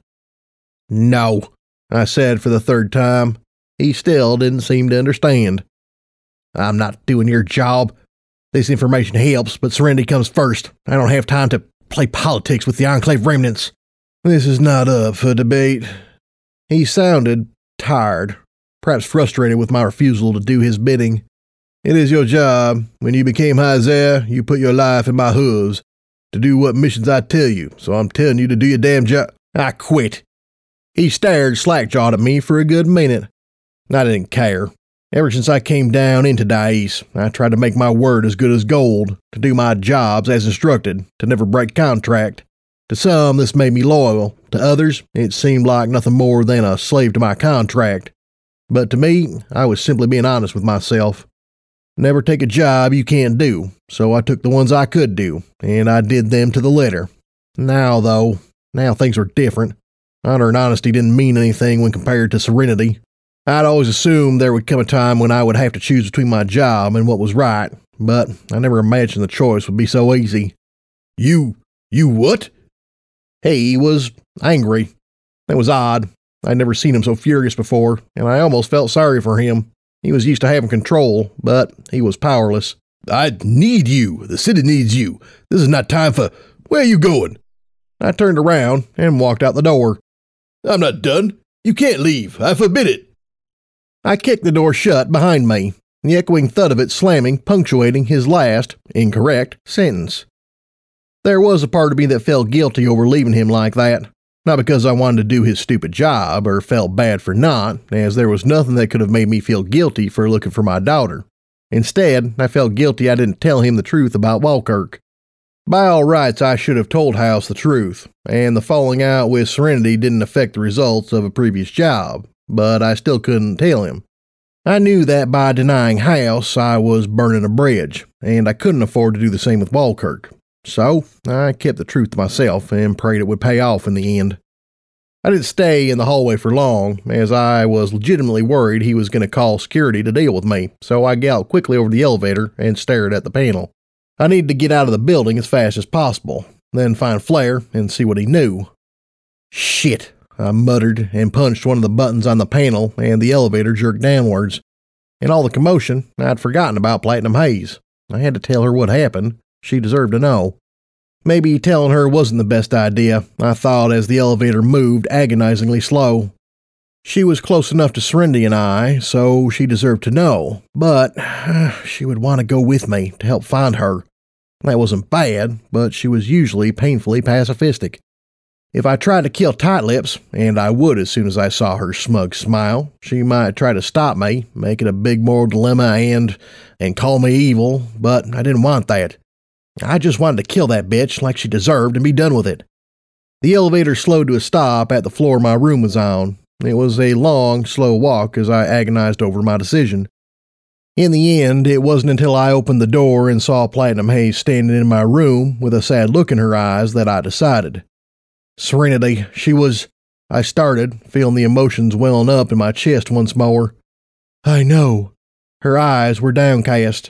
No, I said for the third time. He still didn't seem to understand. I'm not doing your job. This information helps, but Serenity comes first. I don't have time to play politics with the Enclave remnants. This is not up for debate. He sounded tired, perhaps frustrated with my refusal to do his bidding. It is your job. When you became High-Zer, you put your life in my hooves to do what missions I tell you, so I'm telling you to do your damn job. I quit. He stared slack-jawed at me for a good minute. I didn't care. Ever since I came down into Dais, I tried to make my word as good as gold, to do my jobs as instructed, to never break contract. To some, this made me loyal. To others, it seemed like nothing more than a slave to my contract. But to me, I was simply being honest with myself. Never take a job you can't do, so I took the ones I could do, and I did them to the letter. Now things are different. Honor and honesty didn't mean anything when compared to Serenity. I'd always assumed there would come a time when I would have to choose between my job and what was right, but I never imagined the choice would be so easy. You what? He was angry. It was odd. I'd never seen him so furious before, and I almost felt sorry for him. He was used to having control, but he was powerless. I need you. The city needs you. This is not time for... Where are you going? I turned around and walked out the door. I'm not done. You can't leave. I forbid it. I kicked the door shut behind me, the echoing thud of it slamming punctuating his last, incorrect, sentence. There was a part of me that felt guilty over leaving him like that, not because I wanted to do his stupid job or felt bad for not, as there was nothing that could have made me feel guilty for looking for my daughter. Instead, I felt guilty I didn't tell him the truth about Walkirk. By all rights, I should have told House the truth, and the falling out with Serenity didn't affect the results of a previous job, but I still couldn't tell him. I knew that by denying House, I was burning a bridge, and I couldn't afford to do the same with Walkirk. So, I kept the truth to myself and prayed it would pay off in the end. I didn't stay in the hallway for long, as I was legitimately worried he was going to call security to deal with me, so I galloped quickly over to the elevator and stared at the panel. I needed to get out of the building as fast as possible, then find Flair and see what he knew. Shit, I muttered and punched one of the buttons on the panel, and the elevator jerked downwards. In all the commotion, I'd forgotten about Platinum Haze. I had to tell her what happened. She deserved to know. Maybe telling her wasn't the best idea, I thought as the elevator moved agonizingly slow. She was close enough to Serenity and I, so she deserved to know, but she would want to go with me to help find her. That wasn't bad, but she was usually painfully pacifistic. If I tried to kill Tightlip, and I would as soon as I saw her smug smile, she might try to stop me, make it a big moral dilemma and call me evil, but I didn't want that. I just wanted to kill that bitch like she deserved and be done with it. The elevator slowed to a stop at the floor my room was on. It was a long, slow walk as I agonized over my decision. In the end, it wasn't until I opened the door and saw Platinum Haze standing in my room with a sad look in her eyes that I decided. Serenity, she was... I started, feeling the emotions welling up in my chest once more. I know. Her eyes were downcast.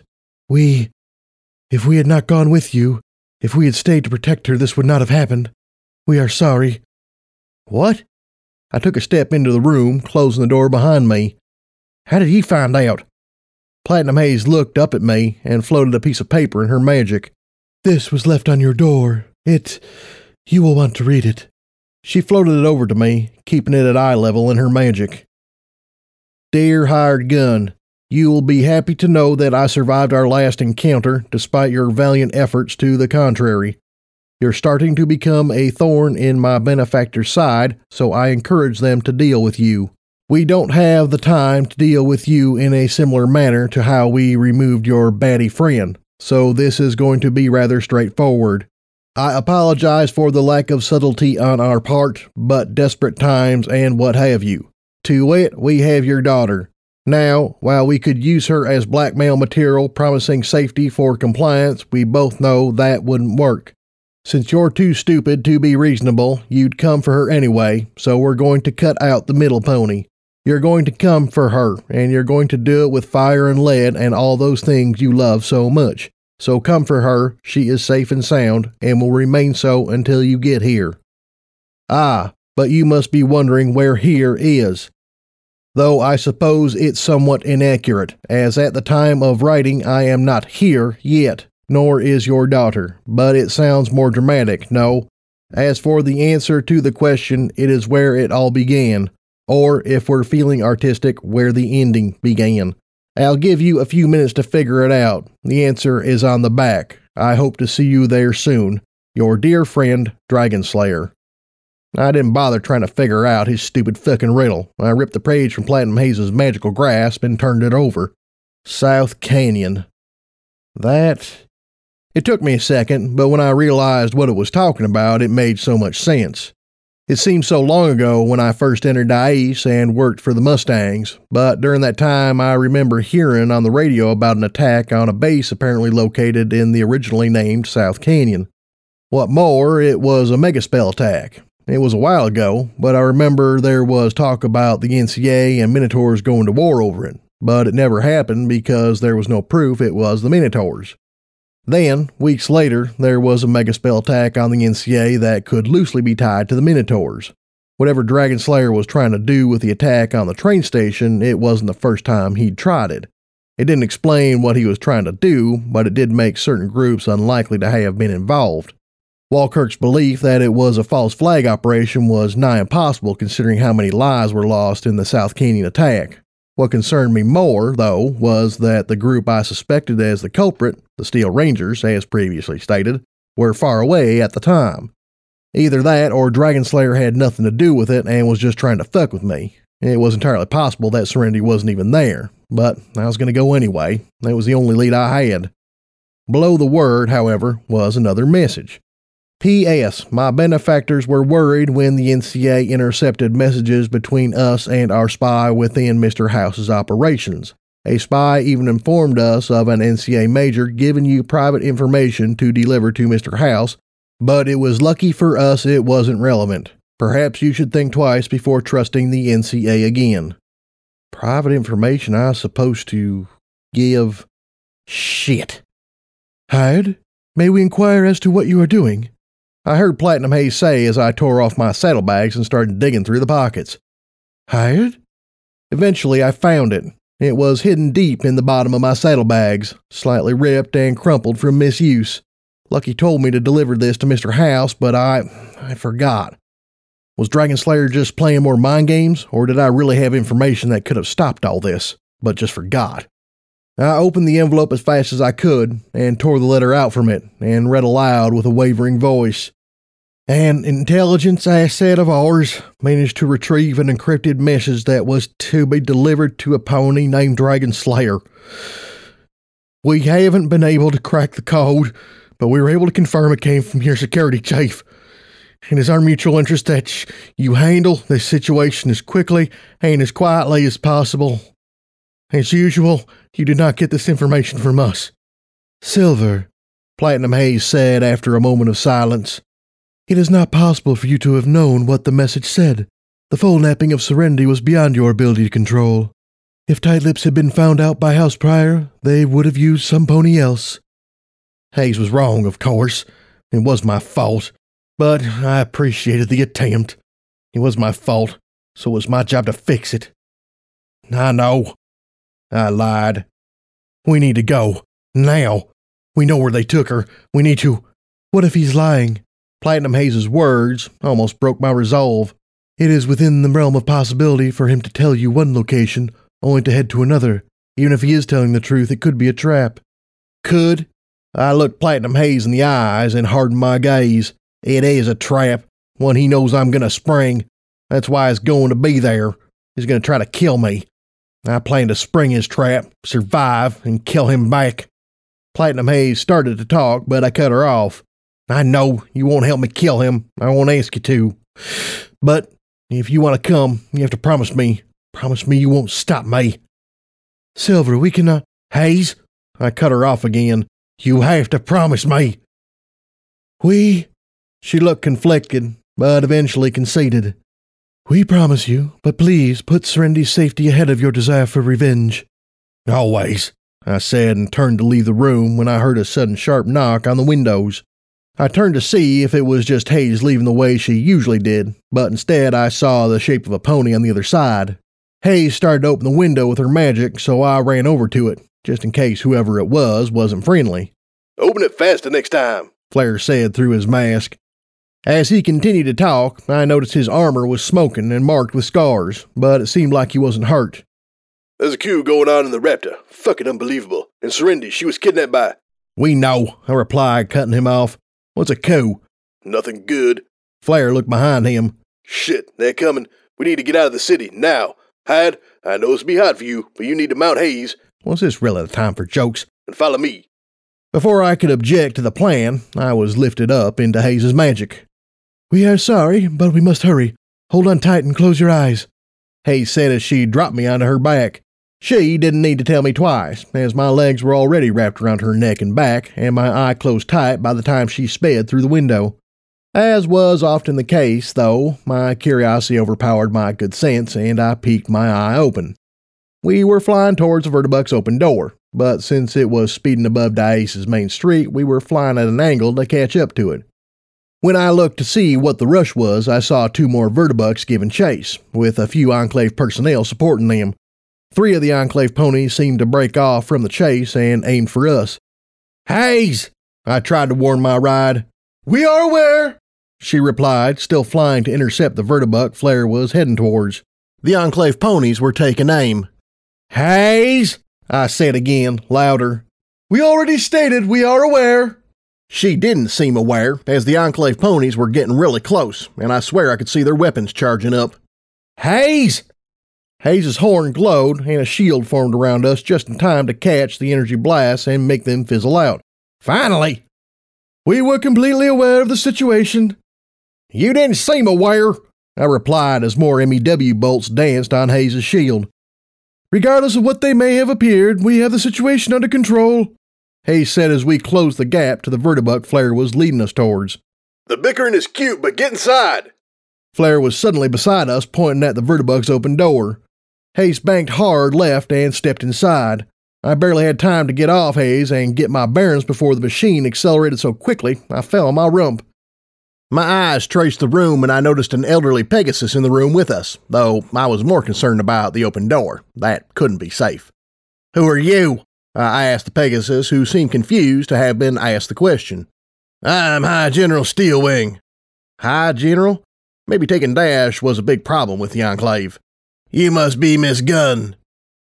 If we had not gone with you, if we had stayed to protect her, this would not have happened. We are sorry. What? I took a step into the room, closing the door behind me. How did he find out? Platinum Haze looked up at me and floated a piece of paper in her magic. This was left on your door. You will want to read it." She floated it over to me, keeping it at eye level in her magic. "Dear hired gun, you will be happy to know that I survived our last encounter, despite your valiant efforts to the contrary. You're starting to become a thorn in my benefactor's side, so I encourage them to deal with you. We don't have the time to deal with you in a similar manner to how we removed your baddie friend, so this is going to be rather straightforward. I apologize for the lack of subtlety on our part, but desperate times and what have you. To wit, we have your daughter. Now, while we could use her as blackmail material promising safety for compliance, we both know that wouldn't work. Since you're too stupid to be reasonable, you'd come for her anyway, so we're going to cut out the middle pony. You're going to come for her, and you're going to do it with fire and lead and all those things you love so much. So come for her, she is safe and sound, and will remain so until you get here. Ah, but you must be wondering where here is. Though I suppose it's somewhat inaccurate, as at the time of writing I am not here yet, nor is your daughter, but it sounds more dramatic, no? As for the answer to the question, it is where it all began, or, if we're feeling artistic, where the ending began. I'll give you a few minutes to figure it out. The answer is on the back. I hope to see you there soon. Your dear friend, Dragonslayer." I didn't bother trying to figure out his stupid fucking riddle. I ripped the page from Platinum Haze's magical grasp and turned it over. South Canyon. It took me a second, but when I realized what it was talking about, it made so much sense. It seemed so long ago when I first entered Dais and worked for the Mustangs, but during that time I remember hearing on the radio about an attack on a base apparently located in the originally named South Canyon. What more, it was a megaspell attack. It was a while ago, but I remember there was talk about the NCA and Minotaurs going to war over it, but it never happened because there was no proof it was the Minotaurs. Then, weeks later, there was a megaspell attack on the NCA that could loosely be tied to the Minotaurs. Whatever Dragonslayer was trying to do with the attack on the train station, it wasn't the first time he'd tried it. It didn't explain what he was trying to do, but it did make certain groups unlikely to have been involved. Walkirk's belief that it was a false flag operation was nigh impossible considering how many lives were lost in the South Canyon attack. What concerned me more, though, was that the group I suspected as the culprit, the Steel Rangers, as previously stated, were far away at the time. Either that or Dragonslayer had nothing to do with it and was just trying to fuck with me. It was entirely possible that Serenity wasn't even there, but I was going to go anyway. That was the only lead I had. Below the word, however, was another message. P.S. My benefactors were worried when the NCA intercepted messages between us and our spy within Mr. House's operations. A spy even informed us of an NCA major giving you private information to deliver to Mr. House, but it was lucky for us it wasn't relevant. Perhaps you should think twice before trusting the NCA again. Private information I was supposed to give. Shit. Hyde, may we inquire as to what you are doing? I heard Platinum Haze say as I tore off my saddlebags and started digging through the pockets. Hired? Eventually I found it. It was hidden deep in the bottom of my saddlebags, slightly ripped and crumpled from misuse. Lucky told me to deliver this to Mr. House, but I forgot. Was Dragonslayer just playing more mind games, or did I really have information that could have stopped all this, but just forgot? I opened the envelope as fast as I could and tore the letter out from it and read aloud with a wavering voice. An intelligence asset of ours managed to retrieve an encrypted message that was to be delivered to a pony named Dragonslayer. We haven't been able to crack the code, but we were able to confirm it came from your security chief. It is our mutual interest that you handle this situation as quickly and as quietly as possible. As usual, you did not get this information from us. Silver, Platinum Haze said after a moment of silence. It is not possible for you to have known what the message said. The full napping of Serenity was beyond your ability to control. If Tight Lips had been found out by House Prior, they would have used some pony else. Haze was wrong, of course. It was my fault. But I appreciated the attempt. It was my fault, so it was my job to fix it. I know. I lied. We need to go. Now. We know where they took her. We need to... What if he's lying? Platinum Hayes' words almost broke my resolve. It is within the realm of possibility for him to tell you one location, only to head to another. Even if he is telling the truth, it could be a trap. Could? I looked Platinum Hayes in the eyes and hardened my gaze. It is a trap, one he knows I'm gonna spring. That's why he's going to be there. He's gonna try to kill me. I plan to spring his trap, survive, and kill him back. Platinum Hayes started to talk, but I cut her off. I know you won't help me kill him. I won't ask you to. But if you want to come, you have to promise me. Promise me you won't stop me. Silver, we cannot. Hayes? I cut her off again. You have to promise me. She looked conflicted, but eventually conceded. We promise you, but please put Serendity's safety ahead of your desire for revenge. Always, I said and turned to leave the room when I heard a sudden sharp knock on the windows. I turned to see if it was just Hayes leaving the way she usually did, but instead I saw the shape of a pony on the other side. Hayes started to open the window with her magic, so I ran over to it, just in case whoever it was wasn't friendly. Open it faster next time, Flair said through his mask. As he continued to talk, I noticed his armor was smoking and marked with scars, but it seemed like he wasn't hurt. There's a coup going on in the Raptor. Fucking unbelievable. And Serenity, she was kidnapped by... We know, I replied, cutting him off. What's a coup? Nothing good. Flair looked behind him. Shit, they're coming. We need to get out of the city, now. Hyde, I know it's be hot for you, but you need to mount Hayes. Was this really the time for jokes? And follow me. Before I could object to the plan, I was lifted up into Hayes' magic. We are sorry, but we must hurry. Hold on tight and close your eyes, Hayes said as she dropped me onto her back. She didn't need to tell me twice, as my legs were already wrapped around her neck and back, and my eye closed tight by the time she sped through the window. As was often the case, though, my curiosity overpowered my good sense, and I peeked my eye open. We were flying towards the Vertibuck's open door, but since it was speeding above Diace's main street, we were flying at an angle to catch up to it. When I looked to see what the rush was, I saw 2 more Vertibucks giving chase, with a few Enclave personnel supporting them. 3 of the Enclave ponies seemed to break off from the chase and aimed for us. Hayes! I tried to warn my ride. We are aware, she replied, still flying to intercept the Vertibuck Flair was heading towards. The Enclave ponies were taking aim. Hayes! I said again, louder. We already stated we are aware. She didn't seem aware, as the Enclave ponies were getting really close, and I swear I could see their weapons charging up. Hayes! Hayes' horn glowed, and a shield formed around us just in time to catch the energy blasts and make them fizzle out. Finally! We were completely aware of the situation. You didn't seem aware, I replied as more MEW bolts danced on Hayes' shield. Regardless of what they may have appeared, we have the situation under control, Hayes said as we closed the gap to the Vertibuck Flair was leading us towards. The bickering is cute, but get inside! Flair was suddenly beside us, pointing at the Vertibuck's open door. Hayes banked hard left and stepped inside. I barely had time to get off Hayes and get my bearings before the machine accelerated so quickly I fell on my rump. My eyes traced the room and I noticed an elderly Pegasus in the room with us, though I was more concerned about the open door. That couldn't be safe. Who are you? I asked the Pegasus, who seemed confused to have been asked the question. I'm High General Steelwing. High General? Maybe taking Dash was a big problem with the Enclave. You must be Miss Gunn.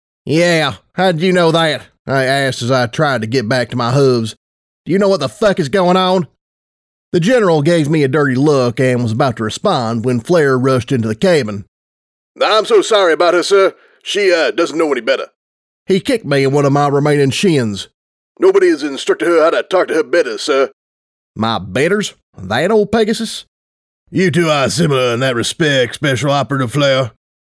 Yeah, how'd you know that? I asked as I tried to get back to my hooves. Do you know what the fuck is going on? The General gave me a dirty look and was about to respond when Flair rushed into the cabin. I'm so sorry about her, sir. She, doesn't know any better. He kicked me in one of my remaining shins. Nobody has instructed her how to talk to her better, sir. My betters? That old Pegasus? You two are similar in that respect, Special Operative Flair.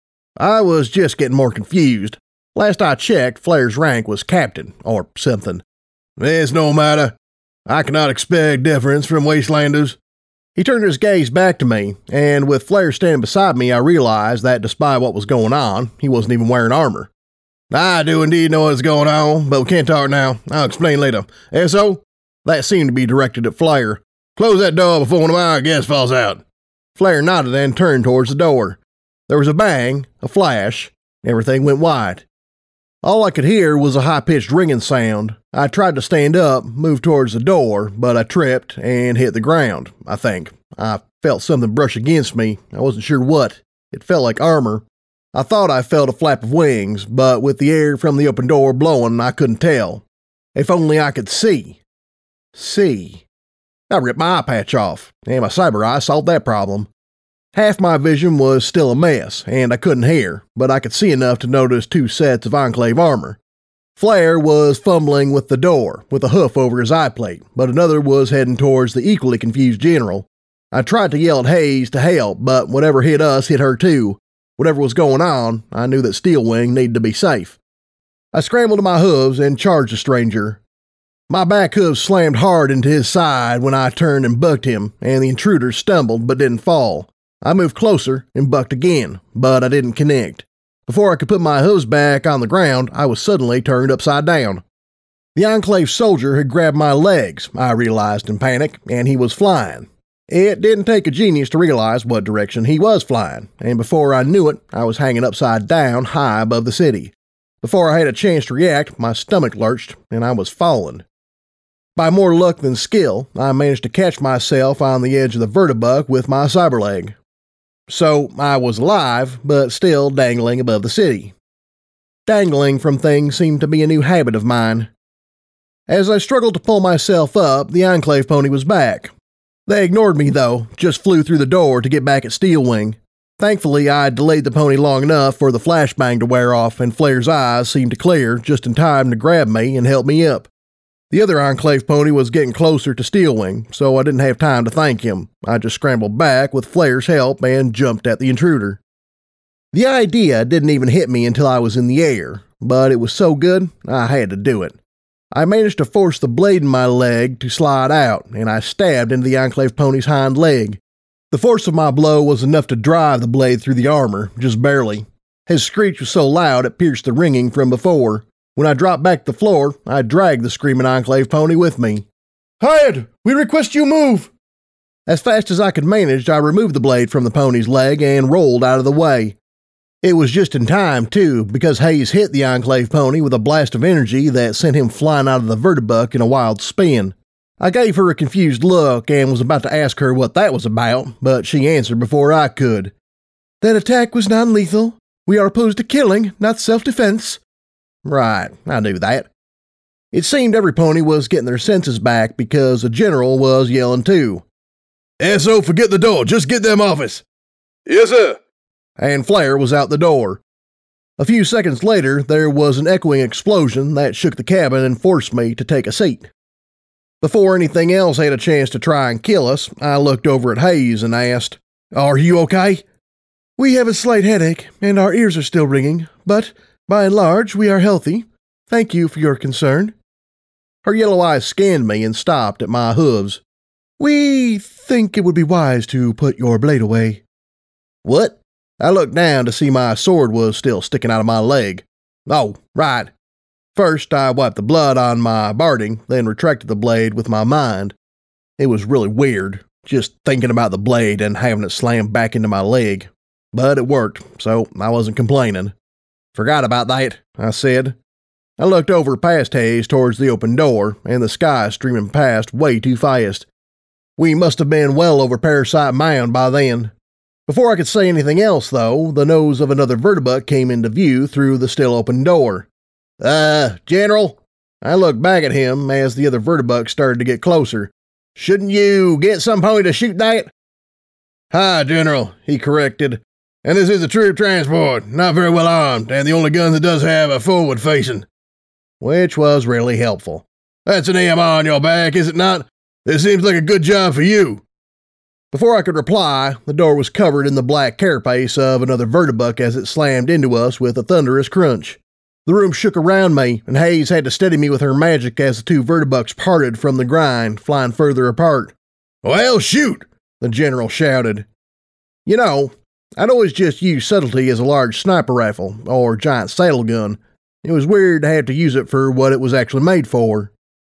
I was just getting more confused. Last I checked, Flair's rank was captain, or something. It's no matter. I cannot expect deference from Wastelanders. He turned his gaze back to me, and with Flair standing beside me, I realized that despite what was going on, he wasn't even wearing armor. I do indeed know what's going on, but we can't talk now. I'll explain later. SO? That seemed to be directed at Flair. Close that door before one of our guests falls out. Flair nodded and turned towards the door. There was a bang, a flash, everything went white. All I could hear was a high-pitched ringing sound. I tried to stand up, move towards the door, but I tripped and hit the ground, I think. I felt something brush against me. I wasn't sure what. It felt like armor. I thought I felt a flap of wings, but with the air from the open door blowing, I couldn't tell. If only I could see. See. I ripped my eye patch off, and my cyber eye solved that problem. Half my vision was still a mess, and I couldn't hear, but I could see enough to notice 2 sets of Enclave armor. Flair was fumbling with the door, with a hoof over his eye plate, but another was heading towards the equally confused General. I tried to yell at Hayes to help, but whatever hit us hit her too. Whatever was going on, I knew that Steelwing needed to be safe. I scrambled to my hooves and charged the stranger. My back hooves slammed hard into his side when I turned and bucked him, and the intruder stumbled but didn't fall. I moved closer and bucked again, but I didn't connect. Before I could put my hooves back on the ground, I was suddenly turned upside down. The Enclave soldier had grabbed my legs, I realized in panic, and he was flying. It didn't take a genius to realize what direction he was flying, and before I knew it, I was hanging upside down high above the city. Before I had a chance to react, my stomach lurched, and I was falling. By more luck than skill, I managed to catch myself on the edge of the vertibuck with my cyberleg. So I was alive, but still dangling above the city. Dangling from things seemed to be a new habit of mine. As I struggled to pull myself up, the Enclave pony was back. They ignored me, though, just flew through the door to get back at Steelwing. Thankfully, I delayed the pony long enough for the flashbang to wear off, and Flair's eyes seemed to clear just in time to grab me and help me up. The other Enclave pony was getting closer to Steelwing, so I didn't have time to thank him. I just scrambled back with Flair's help and jumped at the intruder. The idea didn't even hit me until I was in the air, but it was so good, I had to do it. I managed to force the blade in my leg to slide out, and I stabbed into the Enclave pony's hind leg. The force of my blow was enough to drive the blade through the armor, just barely. His screech was so loud it pierced the ringing from before. When I dropped back to the floor, I dragged the screaming Enclave pony with me. "Hyde, we request you move!" As fast as I could manage, I removed the blade from the pony's leg and rolled out of the way. It was just in time, too, because Hayes hit the Enclave pony with a blast of energy that sent him flying out of the vertibuck in a wild spin. I gave her a confused look and was about to ask her what that was about, but she answered before I could. "That attack was non-lethal. We are opposed to killing, not self-defense." Right, I knew that. It seemed every pony was getting their senses back because the General was yelling too. "SO, forget the door. Just get them off us." Yes, sir. And Flair was out the door. A few seconds later, there was an echoing explosion that shook the cabin and forced me to take a seat. Before anything else had a chance to try and kill us, I looked over at Hayes and asked, "Are you okay?" "We have a slight headache, and our ears are still ringing, but by and large, we are healthy. Thank you for your concern." Her yellow eyes scanned me and stopped at my hooves. "We think it would be wise to put your blade away." "What?" I looked down to see my sword was still sticking out of my leg. "Oh, right." First, I wiped the blood on my barding, then retracted the blade with my mind. It was really weird, just thinking about the blade and having it slam back into my leg. But it worked, so I wasn't complaining. "Forgot about that," I said. I looked over past Hayes towards the open door, and the sky streaming past way too fast. We must have been well over Parasite Mound by then. Before I could say anything else, though, the nose of another vertibuck came into view through the still open door. General?" I looked back at him as the other vertibuck started to get closer. "Shouldn't you get some pony to shoot that?" "Hi, General," he corrected. "And this is a troop transport, not very well armed, and the only guns it does have are forward facing." Which was really helpful. "That's an AMR on your back, is it not? This seems like a good job for you." Before I could reply, the door was covered in the black carapace of another vertibuck as it slammed into us with a thunderous crunch. The room shook around me, and Hayes had to steady me with her magic as the 2 vertibucks parted from the grind, flying further apart. "Well, shoot!" the General shouted. You know, I'd always just used subtlety as a large sniper rifle, or giant saddle gun. It was weird to have to use it for what it was actually made for.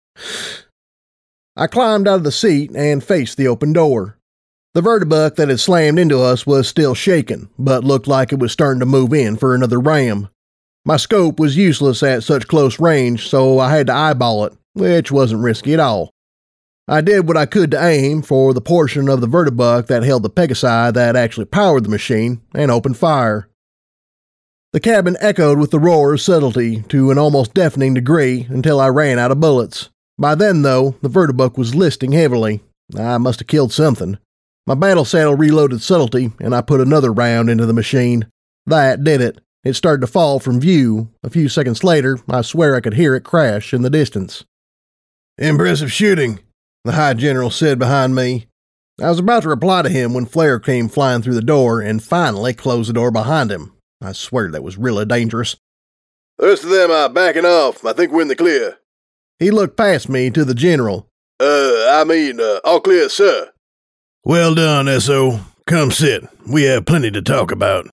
I climbed out of the seat and faced the open door. The vertibuck that had slammed into us was still shaking, but looked like it was starting to move in for another ram. My scope was useless at such close range, so I had to eyeball it, which wasn't risky at all. I did what I could to aim for the portion of the vertibuck that held the Pegasi that actually powered the machine, and opened fire. The cabin echoed with the roar of subtlety to an almost deafening degree until I ran out of bullets. By then, though, the vertibuck was listing heavily. I must have killed something. My battle saddle reloaded subtlety, and I put another round into the machine. That did it. It started to fall from view. A few seconds later, I swear I could hear it crash in the distance. "Impressive shooting," the High General said behind me. I was about to reply to him when Flair came flying through the door and finally closed the door behind him. I swear that was really dangerous. "The rest of them are backing off. I think we're in the clear." He looked past me to the General. All clear, sir." "Well done, S.O. Come sit. We have plenty to talk about."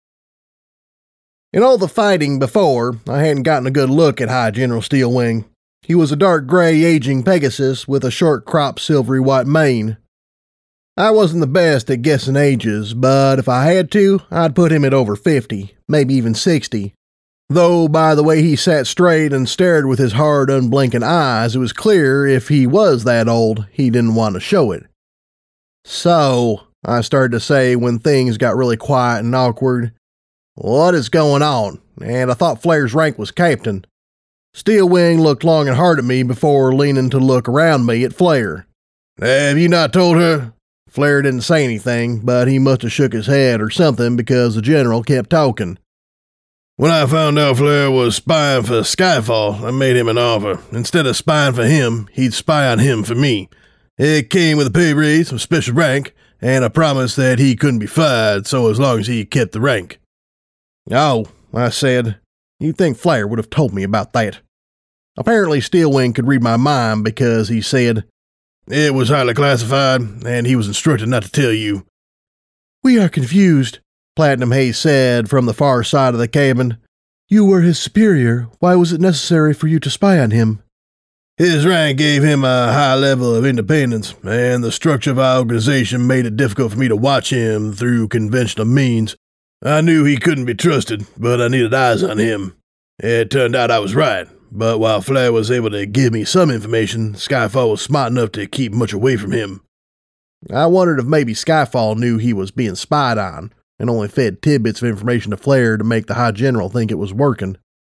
In all the fighting before, I hadn't gotten a good look at High General Steelwing. He was a dark gray aging Pegasus with a short cropped silvery white mane. I wasn't the best at guessing ages, but if I had to, I'd put him at over 50, maybe even 60. Though by the way he sat straight and stared with his hard, unblinking eyes, it was clear if he was that old, he didn't want to show it. "So," I started to say when things got really quiet and awkward, "what is going on?" And I thought Flair's rank was captain. Steelwing looked long and hard at me before leaning to look around me at Flair. "Have you not told her?" Flair didn't say anything, but he must have shook his head or something because the General kept talking. "When I found out Flair was spying for Skyfall, I made him an offer. Instead of spying for him, he'd spy on him for me. It came with a pay raise of special rank, and a promise that he couldn't be fired so as long as he kept the rank." "Oh," I said, "you'd think Flair would have told me about that." Apparently Steelwing could read my mind because he said, "It was highly classified, and he was instructed not to tell you." "We are confused," Platinum Haze said from the far side of the cabin. "You were his superior. Why was it necessary for you to spy on him?" "His rank gave him a high level of independence, and the structure of our organization made it difficult for me to watch him through conventional means. I knew he couldn't be trusted, but I needed eyes on him. It turned out I was right, but while Flair was able to give me some information, Skyfall was smart enough to keep much away from him." I wondered if maybe Skyfall knew he was being spied on, and only fed tidbits of information to Flair to make the High General think it was working.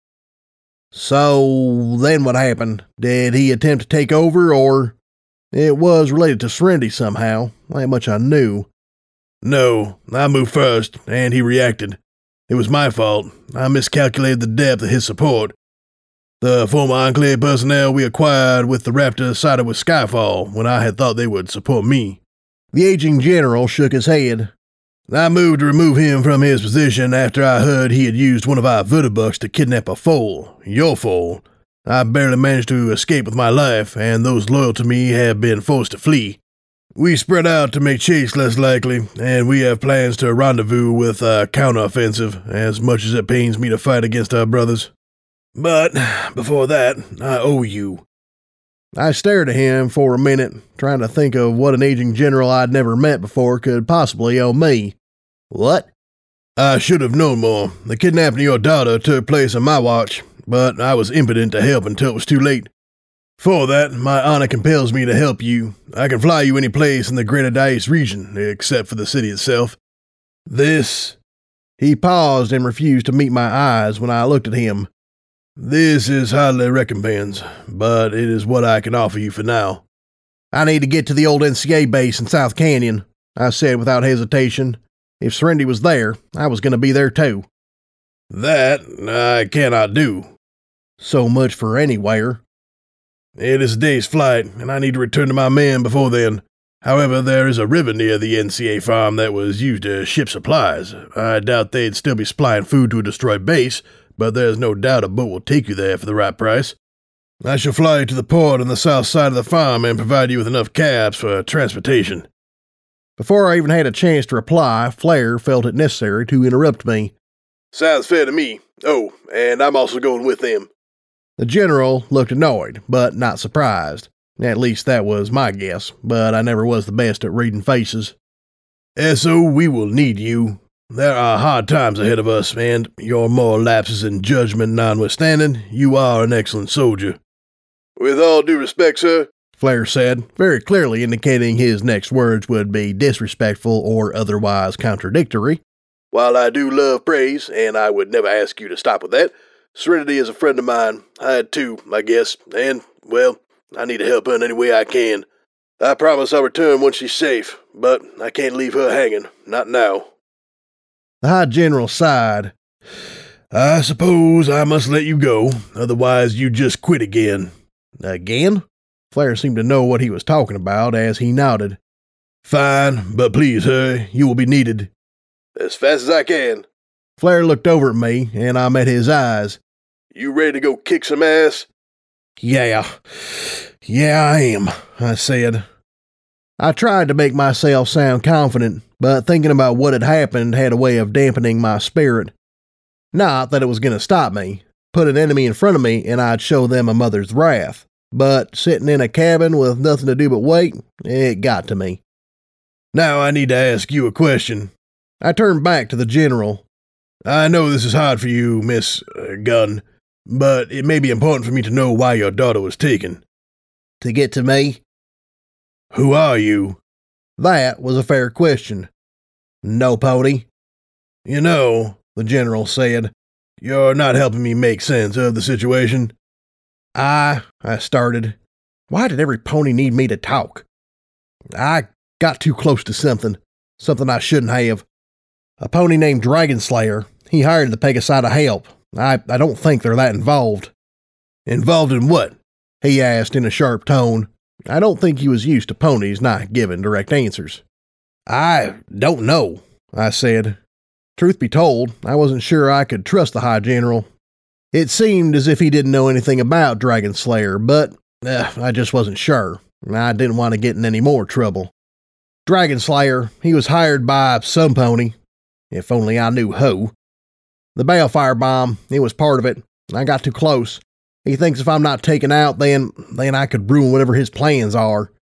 "So, then what happened? Did he attempt to take over, or—" "It was related to Serenity somehow, that much I knew." "No, I moved first, and he reacted. It was my fault. I miscalculated the depth of his support. The former Enclave personnel we acquired with the Raptor sided with Skyfall when I had thought they would support me." The aging General shook his head. "I moved to remove him from his position after I heard he had used one of our vertibucks to kidnap a foal, your foal. I barely managed to escape with my life, and those loyal to me have been forced to flee. We spread out to make chase less likely, and we have plans to rendezvous with a counteroffensive, as much as it pains me to fight against our brothers. But before that, I owe you." I stared at him for a minute, trying to think of what an aging general I'd never met before could possibly owe me. "What?" "I should have known more. The kidnapping of your daughter took place on my watch, but I was impotent to help until it was too late. For that, my honor compels me to help you. I can fly you any place in the Greater Dice region, except for the city itself. This—" He paused and refused to meet my eyes when I looked at him. "This is highly recompensed, but it is what I can offer you for now." "I need to get to the old NCA base in South Canyon," I said without hesitation. If Serenity was there, I was going to be there too. "That I cannot do." "So much for anywhere." "It is a day's flight, and I need to return to my men before then. However, there is a river near the NCA farm that was used to ship supplies. I doubt they'd still be supplying food to a destroyed base, but there's no doubt a boat will take you there for the right price. I shall fly you to the port on the south side of the farm and provide you with enough cabs for transportation." Before I even had a chance to reply, Flair felt it necessary to interrupt me. "Sounds fair to me. Oh, and I'm also going with them." The General looked annoyed, but not surprised. At least that was my guess, but I never was the best at reading faces. "So we will need you. there are hard times ahead of us, and your moral lapses in judgment notwithstanding, you are an excellent soldier. With all due respect, sir, Flair said, very clearly indicating his next words would be disrespectful or otherwise contradictory. While I do love praise, and I would never ask you to stop with that, Serenity is a friend of mine. I had two, I guess, and, well, I need to help her in any way I can. I promise I'll return once she's safe, but I can't leave her hanging, not now. The High General sighed. I suppose I must let you go, otherwise you just quit again. Again? Flair seemed to know what he was talking about as he nodded. Fine, but please hurry, you will be needed. As fast as I can. Flair looked over at me, and I met his eyes. You ready to go kick some ass? Yeah, I am, I said. I tried to make myself sound confident, but thinking about what had happened had a way of dampening my spirit. Not that it was going to stop me. Put an enemy in front of me, and I'd show them a mother's wrath. But sitting in a cabin with nothing to do but wait, it got to me. Now I need to ask you a question. I turned back to the general. I know this is hard for you, Miss Gunn, but it may be important for me to know why your daughter was taken. To get to me? Who are you? That was a fair question. No, Pony. You know, the general said, you're not helping me make sense of the situation. I started. Why did every pony need me to talk? I got too close to something I shouldn't have. A pony named Dragonslayer. He hired the Pegasi to help. I don't think they're that involved. Involved in what? He asked in a sharp tone. I don't think he was used to ponies not giving direct answers. I don't know, I said. Truth be told, I wasn't sure I could trust the High General. It seemed as if he didn't know anything about Dragonslayer, but I just wasn't sure. I didn't want to get in any more trouble. Dragonslayer, he was hired by some pony. If only I knew who. The Balefire bomb, it was part of it. I got too close. He thinks if I'm not taken out, then I could ruin whatever his plans are.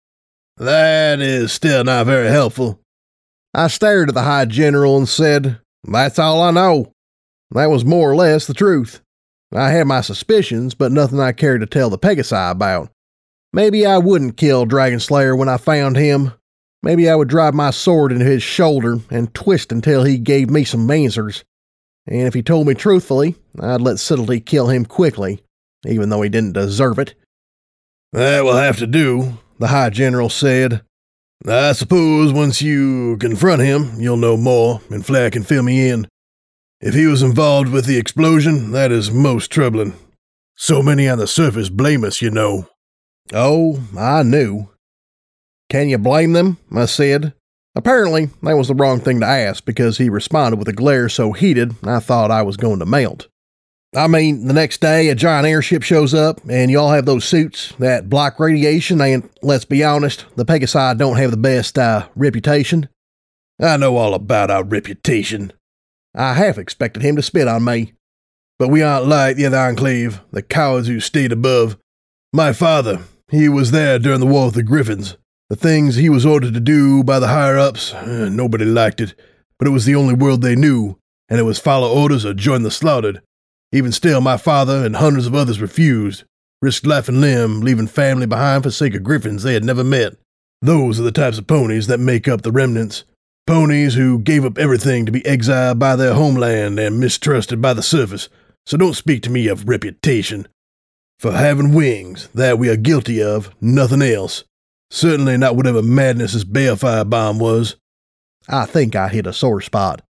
That is still not very helpful. I stared at the High General and said, that's all I know. That was more or less the truth. I had my suspicions, but nothing I cared to tell the Pegasi about. Maybe I wouldn't kill Dragonslayer when I found him. Maybe I would drive my sword into his shoulder and twist until he gave me some answers. And if he told me truthfully, I'd let Subtlety kill him quickly, even though he didn't deserve it. That will have to do, the High General said. I suppose once you confront him, you'll know more, and Flair can fill me in. If he was involved with the explosion, that is most troubling. So many on the surface blame us, you know. Oh, I knew. Can you blame them? I said. Apparently, that was the wrong thing to ask because he responded with a glare so heated I thought I was going to melt. I mean, the next day a giant airship shows up and you all have those suits that block radiation and, let's be honest, the Pegasi don't have the best reputation. I know all about our reputation. I half expected him to spit on me. But we aren't like the other Enclave, the cowards who stayed above. My father, he was there during the war with the Griffins. The things he was ordered to do by the higher-ups, nobody liked it, but it was the only world they knew, and it was follow orders or join the slaughtered. Even still, my father and hundreds of others refused, risked life and limb, leaving family behind for sake of Griffins they had never met. Those are the types of ponies that make up the remnants. Ponies who gave up everything to be exiled by their homeland and mistrusted by the surface, so don't speak to me of reputation. For having wings, that we are guilty of, nothing else. Certainly not whatever madness this Balefire bomb was. I think I hit a sore spot.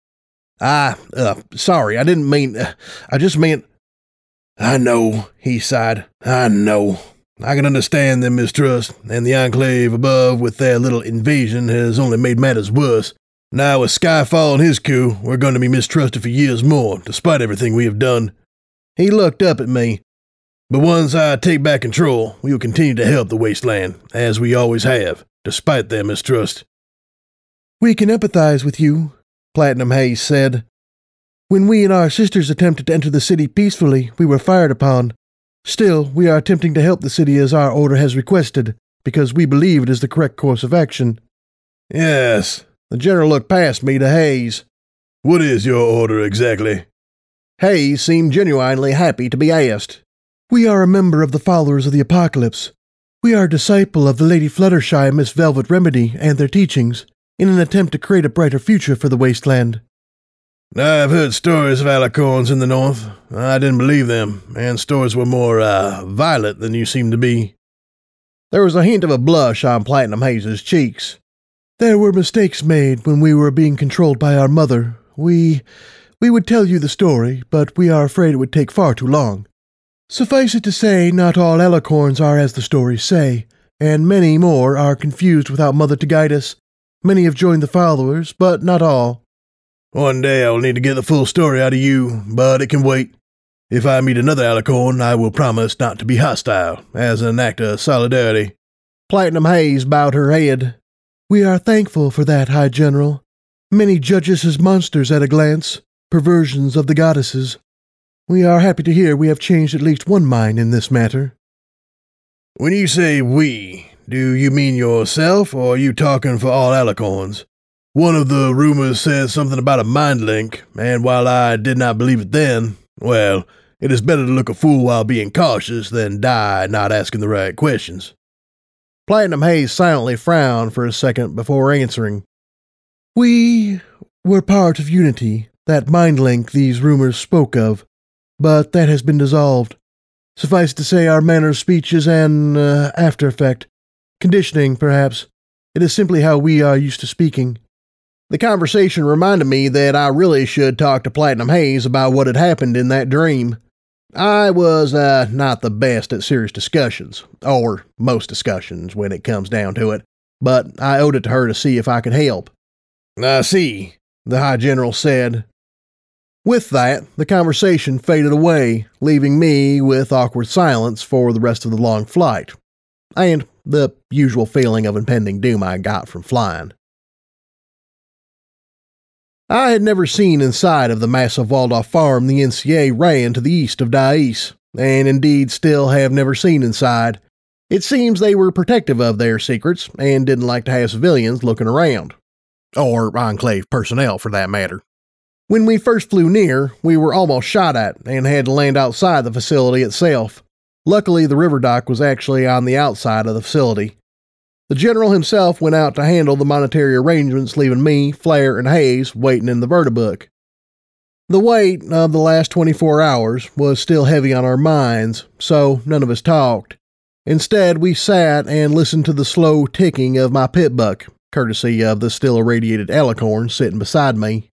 Sorry, I didn't mean, I just meant... I know, he sighed. I know. I can understand their mistrust, and the Enclave above with their little invasion has only made matters worse. Now with Skyfall and his coup, we're going to be mistrusted for years more, despite everything we have done. He looked up at me. But once I take back control, we will continue to help the Wasteland, as we always have, despite their mistrust. We can empathize with you, Platinum Haze said. When we and our sisters attempted to enter the city peacefully, we were fired upon. Still, we are attempting to help the city as our order has requested, because we believe it is the correct course of action. Yes. The general looked past me to Haze. What is your order exactly? Hayes seemed genuinely happy to be asked. We are a member of the Followers of the Apocalypse. We are a disciple of the Lady Fluttershy and Miss Velvet Remedy and their teachings, in an attempt to create a brighter future for the wasteland. I've heard stories of alicorns in the north. I didn't believe them, and stories were more, violent than you seem to be. There was a hint of a blush on Platinum Hayes's cheeks. There were mistakes made when we were being controlled by our mother. We would tell you the story, but we are afraid it would take far too long. Suffice it to say, not all alicorns are as the stories say, and many more are confused without Mother to guide us. Many have joined the followers, but not all. One day I will need to get the full story out of you, but it can wait. If I meet another alicorn, I will promise not to be hostile, as an act of solidarity. Platinum Hayes bowed her head. We are thankful for that, High General. Many judge us as monsters at a glance, perversions of the goddesses. We are happy to hear we have changed at least one mind in this matter. When you say we, do you mean yourself, or are you talking for all alicorns? One of the rumors says something about a mind link, and while I did not believe it then, well, it is better to look a fool while being cautious than die not asking the right questions. Platinum Hayes silently frowned for a second before answering. We were part of Unity, that mind link these rumors spoke of, but that has been dissolved. Suffice to say, our manner of speech is an after effect. Conditioning, perhaps. It is simply how we are used to speaking. The conversation reminded me that I really should talk to Platinum Hayes about what had happened in that dream. I was not the best at serious discussions, or most discussions when it comes down to it, but I owed it to her to see if I could help. I see, the High General said. With that, the conversation faded away, leaving me with awkward silence for the rest of the long flight, and the usual feeling of impending doom I got from flying. I had never seen inside of the massive walled-off farm the NCA ran to the east of Dais, and indeed still have never seen inside. It seems they were protective of their secrets and didn't like to have civilians looking around. Or Enclave personnel, for that matter. When we first flew near, we were almost shot at and had to land outside the facility itself. Luckily, the river dock was actually on the outside of the facility. The General himself went out to handle the monetary arrangements, leaving me, Flair, and Hayes waiting in the Vertibook. The weight of the last 24 hours was still heavy on our minds, so none of us talked. Instead, we sat and listened to the slow ticking of my pitbuck, courtesy of the still irradiated alicorn sitting beside me.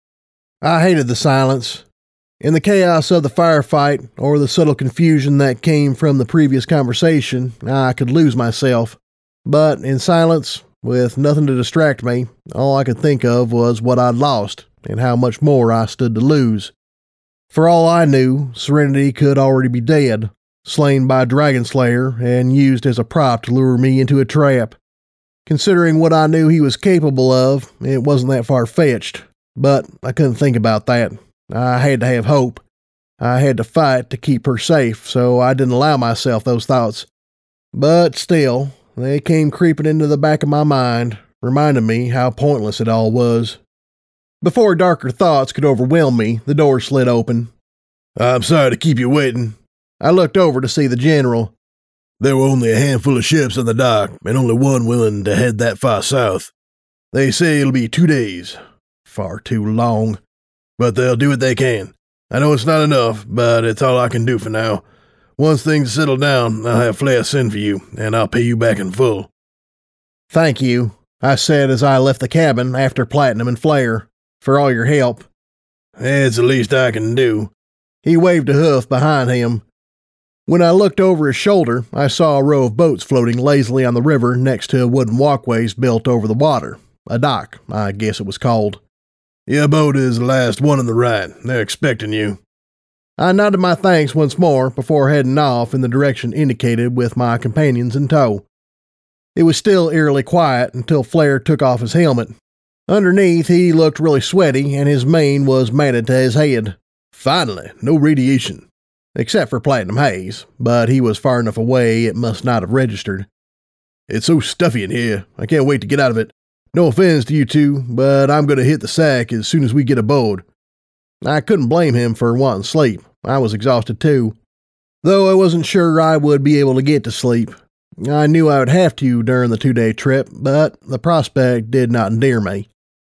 I hated the silence. In the chaos of the firefight, or the subtle confusion that came from the previous conversation, I could lose myself. But in silence, with nothing to distract me, all I could think of was what I'd lost and how much more I stood to lose. For all I knew, Serenity could already be dead, slain by Dragon Slayer and used as a prop to lure me into a trap. Considering what I knew he was capable of, it wasn't that far-fetched, but I couldn't think about that. I had to have hope. I had to fight to keep her safe, so I didn't allow myself those thoughts. But still, they came creeping into the back of my mind, reminding me how pointless it all was. Before darker thoughts could overwhelm me, the door slid open. I'm sorry to keep you waiting. I looked over to see the General. There were only a handful of ships on the dock, and only one willing to head that far south. They say it'll be 2 days. Far too long. But they'll do what they can. I know it's not enough, but it's all I can do for now. Once things settle down, I'll have Flair send for you, and I'll pay you back in full. Thank you, I said as I left the cabin after Platinum and Flair, for all your help. It's the least I can do. He waved a hoof behind him. When I looked over his shoulder, I saw a row of boats floating lazily on the river next to wooden walkways built over the water. A dock, I guess it was called. Your boat is the last one on the right. They're expecting you. I nodded my thanks once more before heading off in the direction indicated with my companions in tow. It was still eerily quiet until Flair took off his helmet. Underneath, he looked really sweaty and his mane was matted to his head. Finally, no radiation. Except for Platinum Hayes, but he was far enough away it must not have registered. It's so stuffy in here, I can't wait to get out of it. No offense to you two, but I'm going to hit the sack as soon as we get aboard. I couldn't blame him for wanting sleep. I was exhausted too. Though I wasn't sure I would be able to get to sleep. I knew I would have to during the 2-day trip, but the prospect did not endear me.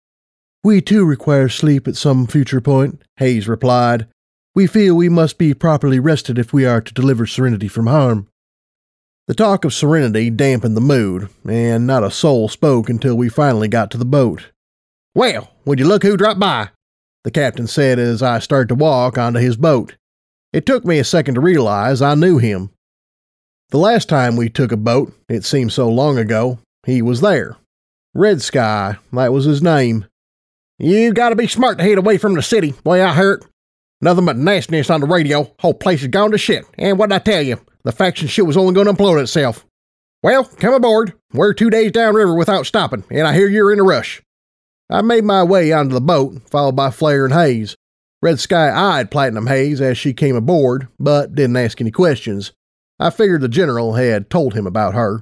We too require sleep at some future point, Hayes replied. We feel we must be properly rested if we are to deliver Serenity from harm. The talk of Serenity dampened the mood, and not a soul spoke until we finally got to the boat. Well, would you look who dropped by? The captain said as I started to walk onto his boat. It took me a second to realize I knew him. The last time we took a boat, it seemed so long ago, he was there. Red Sky, that was his name. You gotta be smart to head away from the city, boy, I heard. Nothing but nastiness on the radio. Whole place has gone to shit. And what'd I tell you? The faction shit was only going to implode itself. Well, come aboard. We're 2 days downriver without stopping, and I hear you're in a rush. I made my way onto the boat, followed by Flair and Hayes. Red Sky eyed Platinum Hayes as she came aboard, but didn't ask any questions. I figured the general had told him about her.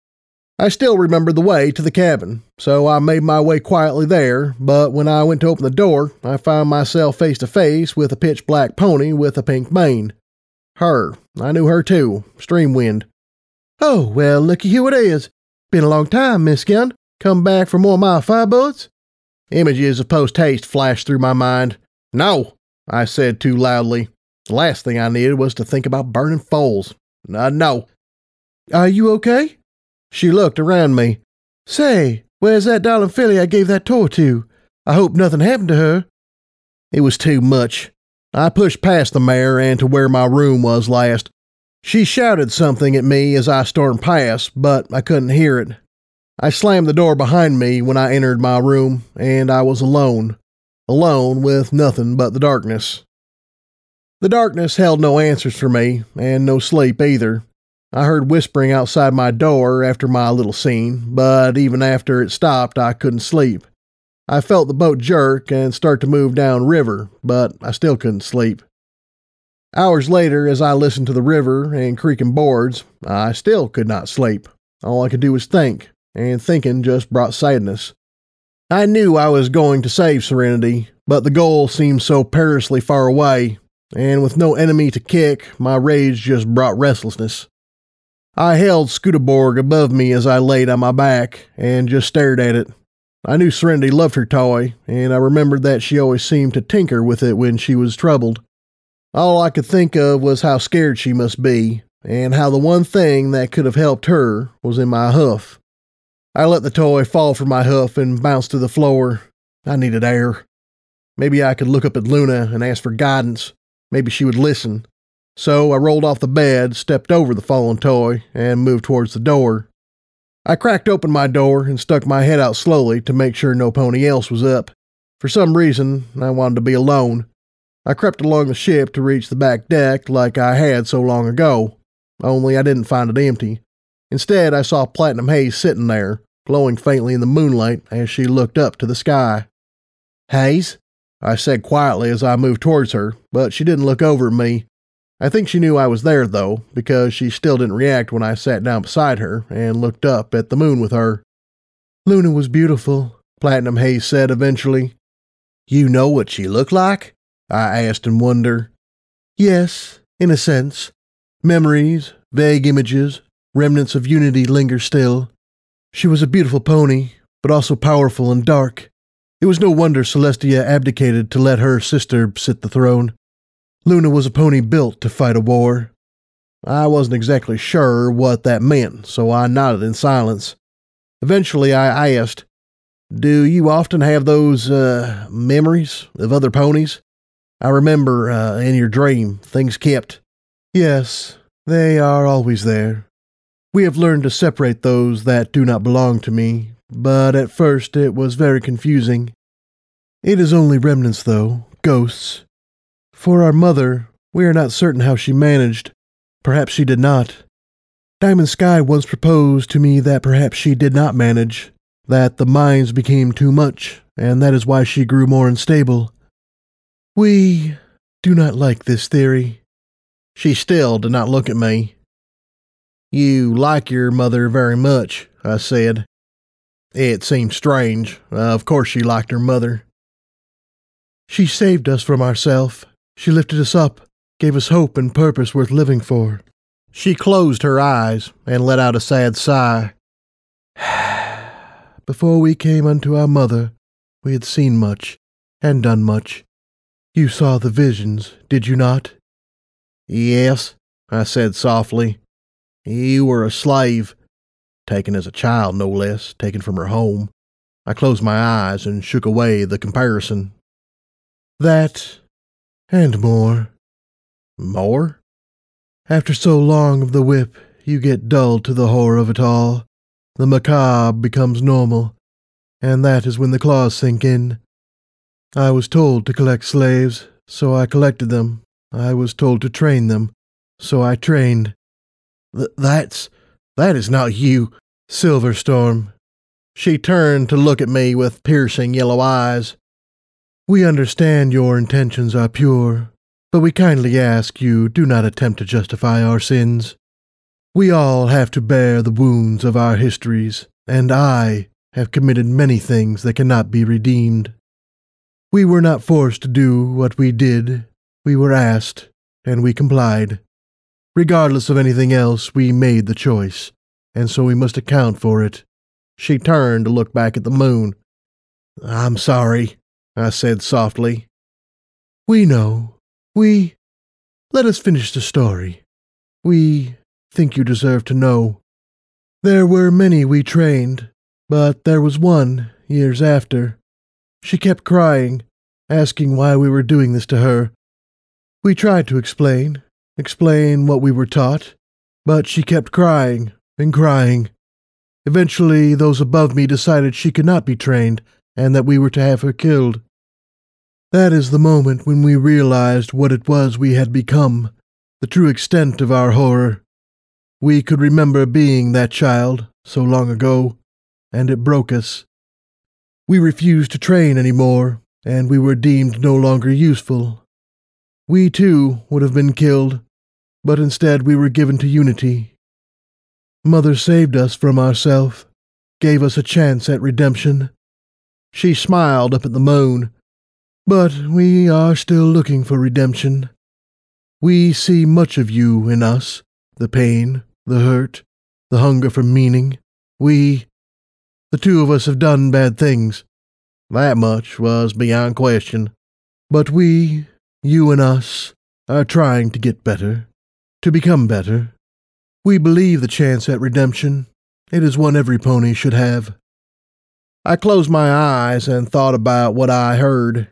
I still remembered the way to the cabin, so I made my way quietly there, but when I went to open the door, I found myself face to face with a pitch-black pony with a pink mane. Her. I knew her too. Streamwind. Oh, well, looky who it is. Been a long time, Miss Gunn. Come back for more of my fire bullets? Images of post-haste flashed through my mind. No, I said too loudly. The last thing I needed was to think about burning foals. No. Are you okay? She looked around me. Say, where's that darling filly I gave that toy to? I hope nothing happened to her. It was too much. I pushed past the mare and to where my room was last. She shouted something at me as I stormed past, but I couldn't hear it. I slammed the door behind me when I entered my room, and I was alone. Alone with nothing but the darkness. The darkness held no answers for me, and no sleep either. I heard whispering outside my door after my little scene, but even after it stopped, I couldn't sleep. I felt the boat jerk and start to move down river, but I still couldn't sleep. Hours later, as I listened to the river and creaking boards, I still could not sleep. All I could do was think, and thinking just brought sadness. I knew I was going to save Serenity, but the goal seemed so perilously far away, and with no enemy to kick, my rage just brought restlessness. I held Skudeborg above me as I laid on my back, and just stared at it. I knew Serenity loved her toy, and I remembered that she always seemed to tinker with it when she was troubled. All I could think of was how scared she must be, and how the one thing that could have helped her was in my hoof. I let the toy fall from my hoof and bounce to the floor. I needed air. Maybe I could look up at Luna and ask for guidance. Maybe she would listen. So I rolled off the bed, stepped over the fallen toy, and moved towards the door. I cracked open my door and stuck my head out slowly to make sure no pony else was up. For some reason, I wanted to be alone. I crept along the ship to reach the back deck like I had so long ago, only I didn't find it empty. Instead, I saw Platinum Hayes sitting there, glowing faintly in the moonlight as she looked up to the sky. "Hayes?" I said quietly as I moved towards her, but she didn't look over at me. I think she knew I was there, though, because she still didn't react when I sat down beside her and looked up at the moon with her. "Luna was beautiful," Platinum Hayes said eventually. "You know what she looked like?" I asked in wonder. "Yes, in a sense. Memories, vague images, remnants of unity linger still. She was a beautiful pony, but also powerful and dark. It was no wonder Celestia abdicated to let her sister sit the throne. Luna was a pony built to fight a war." I wasn't exactly sure what that meant, so I nodded in silence. Eventually I asked, "Do you often have those, memories of other ponies? I remember, in your dream, things kept." "Yes, they are always there. We have learned to separate those that do not belong to me, but at first it was very confusing. It is only remnants, though, ghosts. For our mother, we are not certain how she managed. Perhaps she did not. Diamond Sky once proposed to me that perhaps she did not manage, that the minds became too much, and that is why she grew more unstable. We do not like this theory." She still did not look at me. "You like your mother very much," I said. It seemed strange. Of course she liked her mother. She saved us from ourself. She lifted us up, gave us hope and purpose worth living for. She closed her eyes and let out a sad sigh. Before we came unto our mother, we had seen much and done much. You saw the visions, did you not? Yes, I said softly. You were a slave, taken as a child no less, taken from her home. I closed my eyes and shook away the comparison. That, and more. More? After so long of the whip, you get dulled to the horror of it all. The macabre becomes normal, and that is when the claws sink in. I was told to collect slaves, so I collected them. I was told to train them, so I trained. That is not you, Silverstorm. She turned to look at me with piercing yellow eyes. We understand your intentions are pure, but we kindly ask you do not attempt to justify our sins. We all have to bear the wounds of our histories, and I have committed many things that cannot be redeemed. We were not forced to do what we did. We were asked, and we complied. Regardless of anything else, we made the choice, and so we must account for it. She turned to look back at the moon. I'm sorry, I said softly. We know. Let us finish the story. We think you deserve to know. There were many we trained, but there was one, years after. She kept crying, asking why we were doing this to her. We tried to explain what we were taught, but she kept crying and crying. Eventually, those above me decided she could not be trained and that we were to have her killed. That is the moment when we realized what it was we had become, the true extent of our horror. We could remember being that child so long ago, and it broke us. We refused to train anymore, and we were deemed no longer useful. We, too, would have been killed, but instead we were given to unity. Mother saved us from ourselves, gave us a chance at redemption. She smiled up at the moon. But we are still looking for redemption. We see much of you in us, the pain, the hurt, the hunger for meaning. The two of us have done bad things. That much was beyond question. But we, you and us, are trying to get better, to become better. We believe the chance at redemption. It is one every pony should have. I closed my eyes and thought about what I heard.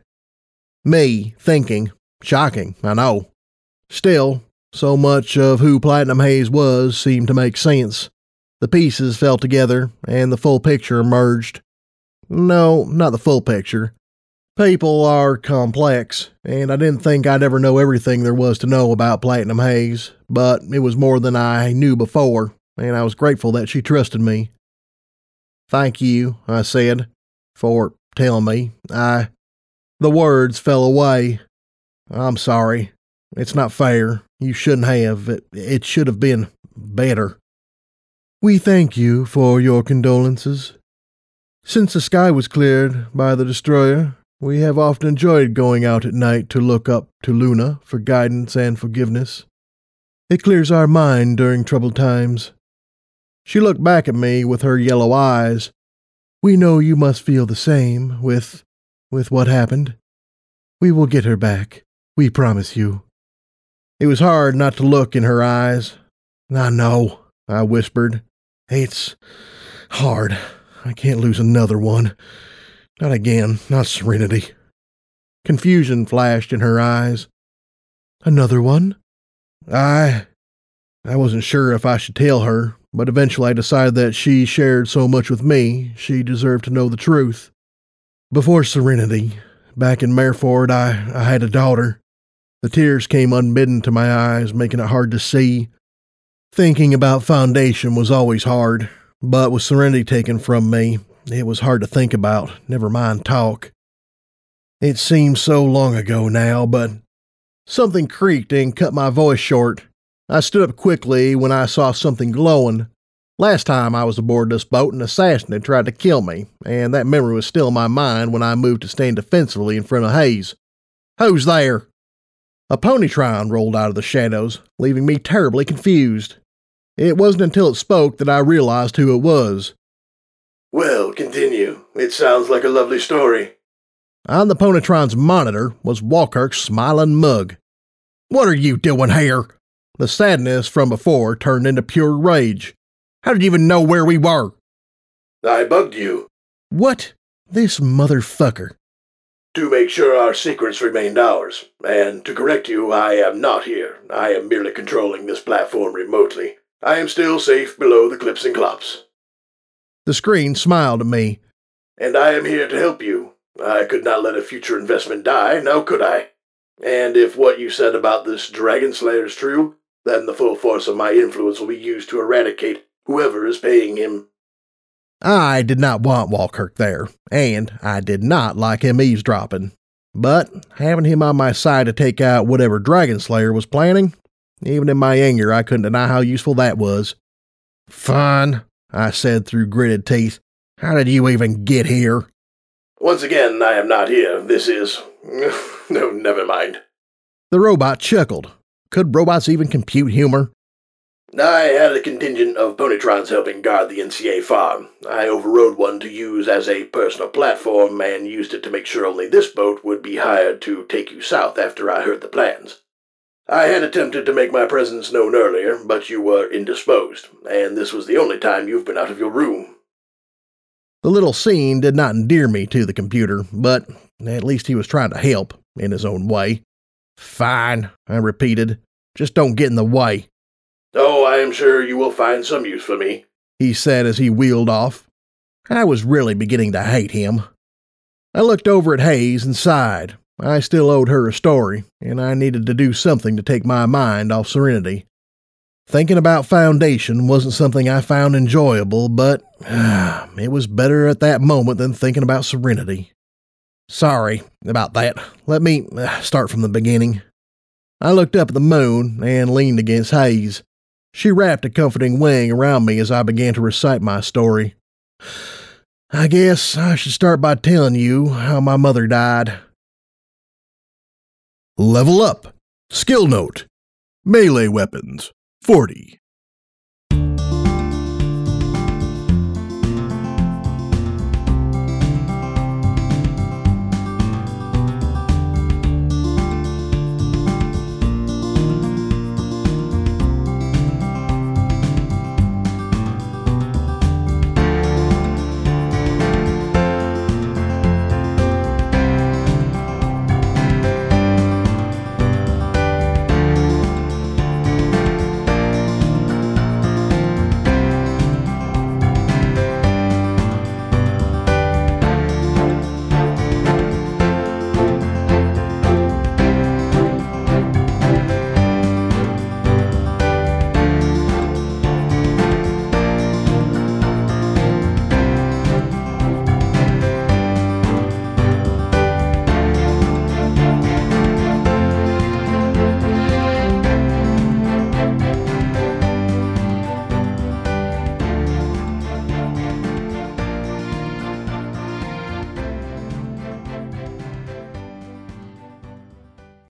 Me thinking. Shocking, I know. Still, so much of who Platinum Haze was seemed to make sense. The pieces fell together, and the full picture emerged. No, not the full picture. People are complex, and I didn't think I'd ever know everything there was to know about Platinum Haze, but it was more than I knew before, and I was grateful that she trusted me. Thank you, I said, for telling me. The words fell away. I'm sorry. It's not fair. You shouldn't have. It should have been better. We thank you for your condolences. Since the sky was cleared by the destroyer, we have often enjoyed going out at night to look up to Luna for guidance and forgiveness. It clears our mind during troubled times. She looked back at me with her yellow eyes. We know you must feel the same with what happened. We will get her back. We promise you. It was hard not to look in her eyes. I know, I whispered. It's hard. I can't lose another one. Not again, not Serenity. Confusion flashed in her eyes. Another one? I wasn't sure if I should tell her, but eventually I decided that she shared so much with me, she deserved to know the truth. Before Serenity, back in Mareford, I had a daughter. The tears came unbidden to my eyes, making it hard to see. Thinking about Foundation was always hard, but with Serenity taken from me, it was hard to think about, never mind talk. It seems so long ago now, but something creaked and cut my voice short. I stood up quickly when I saw something glowing. Last time I was aboard this boat, an assassin had tried to kill me, and that memory was still in my mind when I moved to stand defensively in front of Hayes. "Who's there?" A Ponytron rolled out of the shadows, leaving me terribly confused. It wasn't until it spoke that I realized who it was. Well, continue. It sounds like a lovely story. On the Ponytron's monitor was Walkirk's smiling mug. "What are you doing here?" The sadness from before turned into pure rage. "How did you even know where we were?" I bugged you. "What? This motherfucker." To make sure our secrets remained ours. And to correct you, I am not here. I am merely controlling this platform remotely. I am still safe below the clips and clops. The screen smiled at me. And I am here to help you. I could not let a future investment die, now could I? And if what you said about this Dragon Slayer is true, then the full force of my influence will be used to eradicate whoever is paying him. I did not want Walkirk there, and I did not like him eavesdropping. But having him on my side to take out whatever Dragon Slayer was planning, even in my anger I couldn't deny how useful that was. "Fine," I said through gritted teeth. "How did you even get here?" Once again, I am not here. This is... no, never mind. The robot chuckled. Could robots even compute humor? I had a contingent of Ponytrons helping guard the NCA farm. I overrode one to use as a personal platform and used it to make sure only this boat would be hired to take you south after I heard the plans. I had attempted to make my presence known earlier, but you were indisposed, and this was the only time you've been out of your room. The little scene did not endear me to the computer, but at least he was trying to help, in his own way. "Fine," I repeated. "Just don't get in the way." Oh, I am sure you will find some use for me, he said as he wheeled off. I was really beginning to hate him. I looked over at Hayes and sighed. I still owed her a story, and I needed to do something to take my mind off Serenity. Thinking about Foundation wasn't something I found enjoyable, but it was better at that moment than thinking about Serenity. Sorry about that. Let me start from the beginning. I looked up at the moon and leaned against Hayes. She wrapped a comforting wing around me as I began to recite my story. I guess I should start by telling you how my mother died. Level up. Skill note. Melee weapons, 40.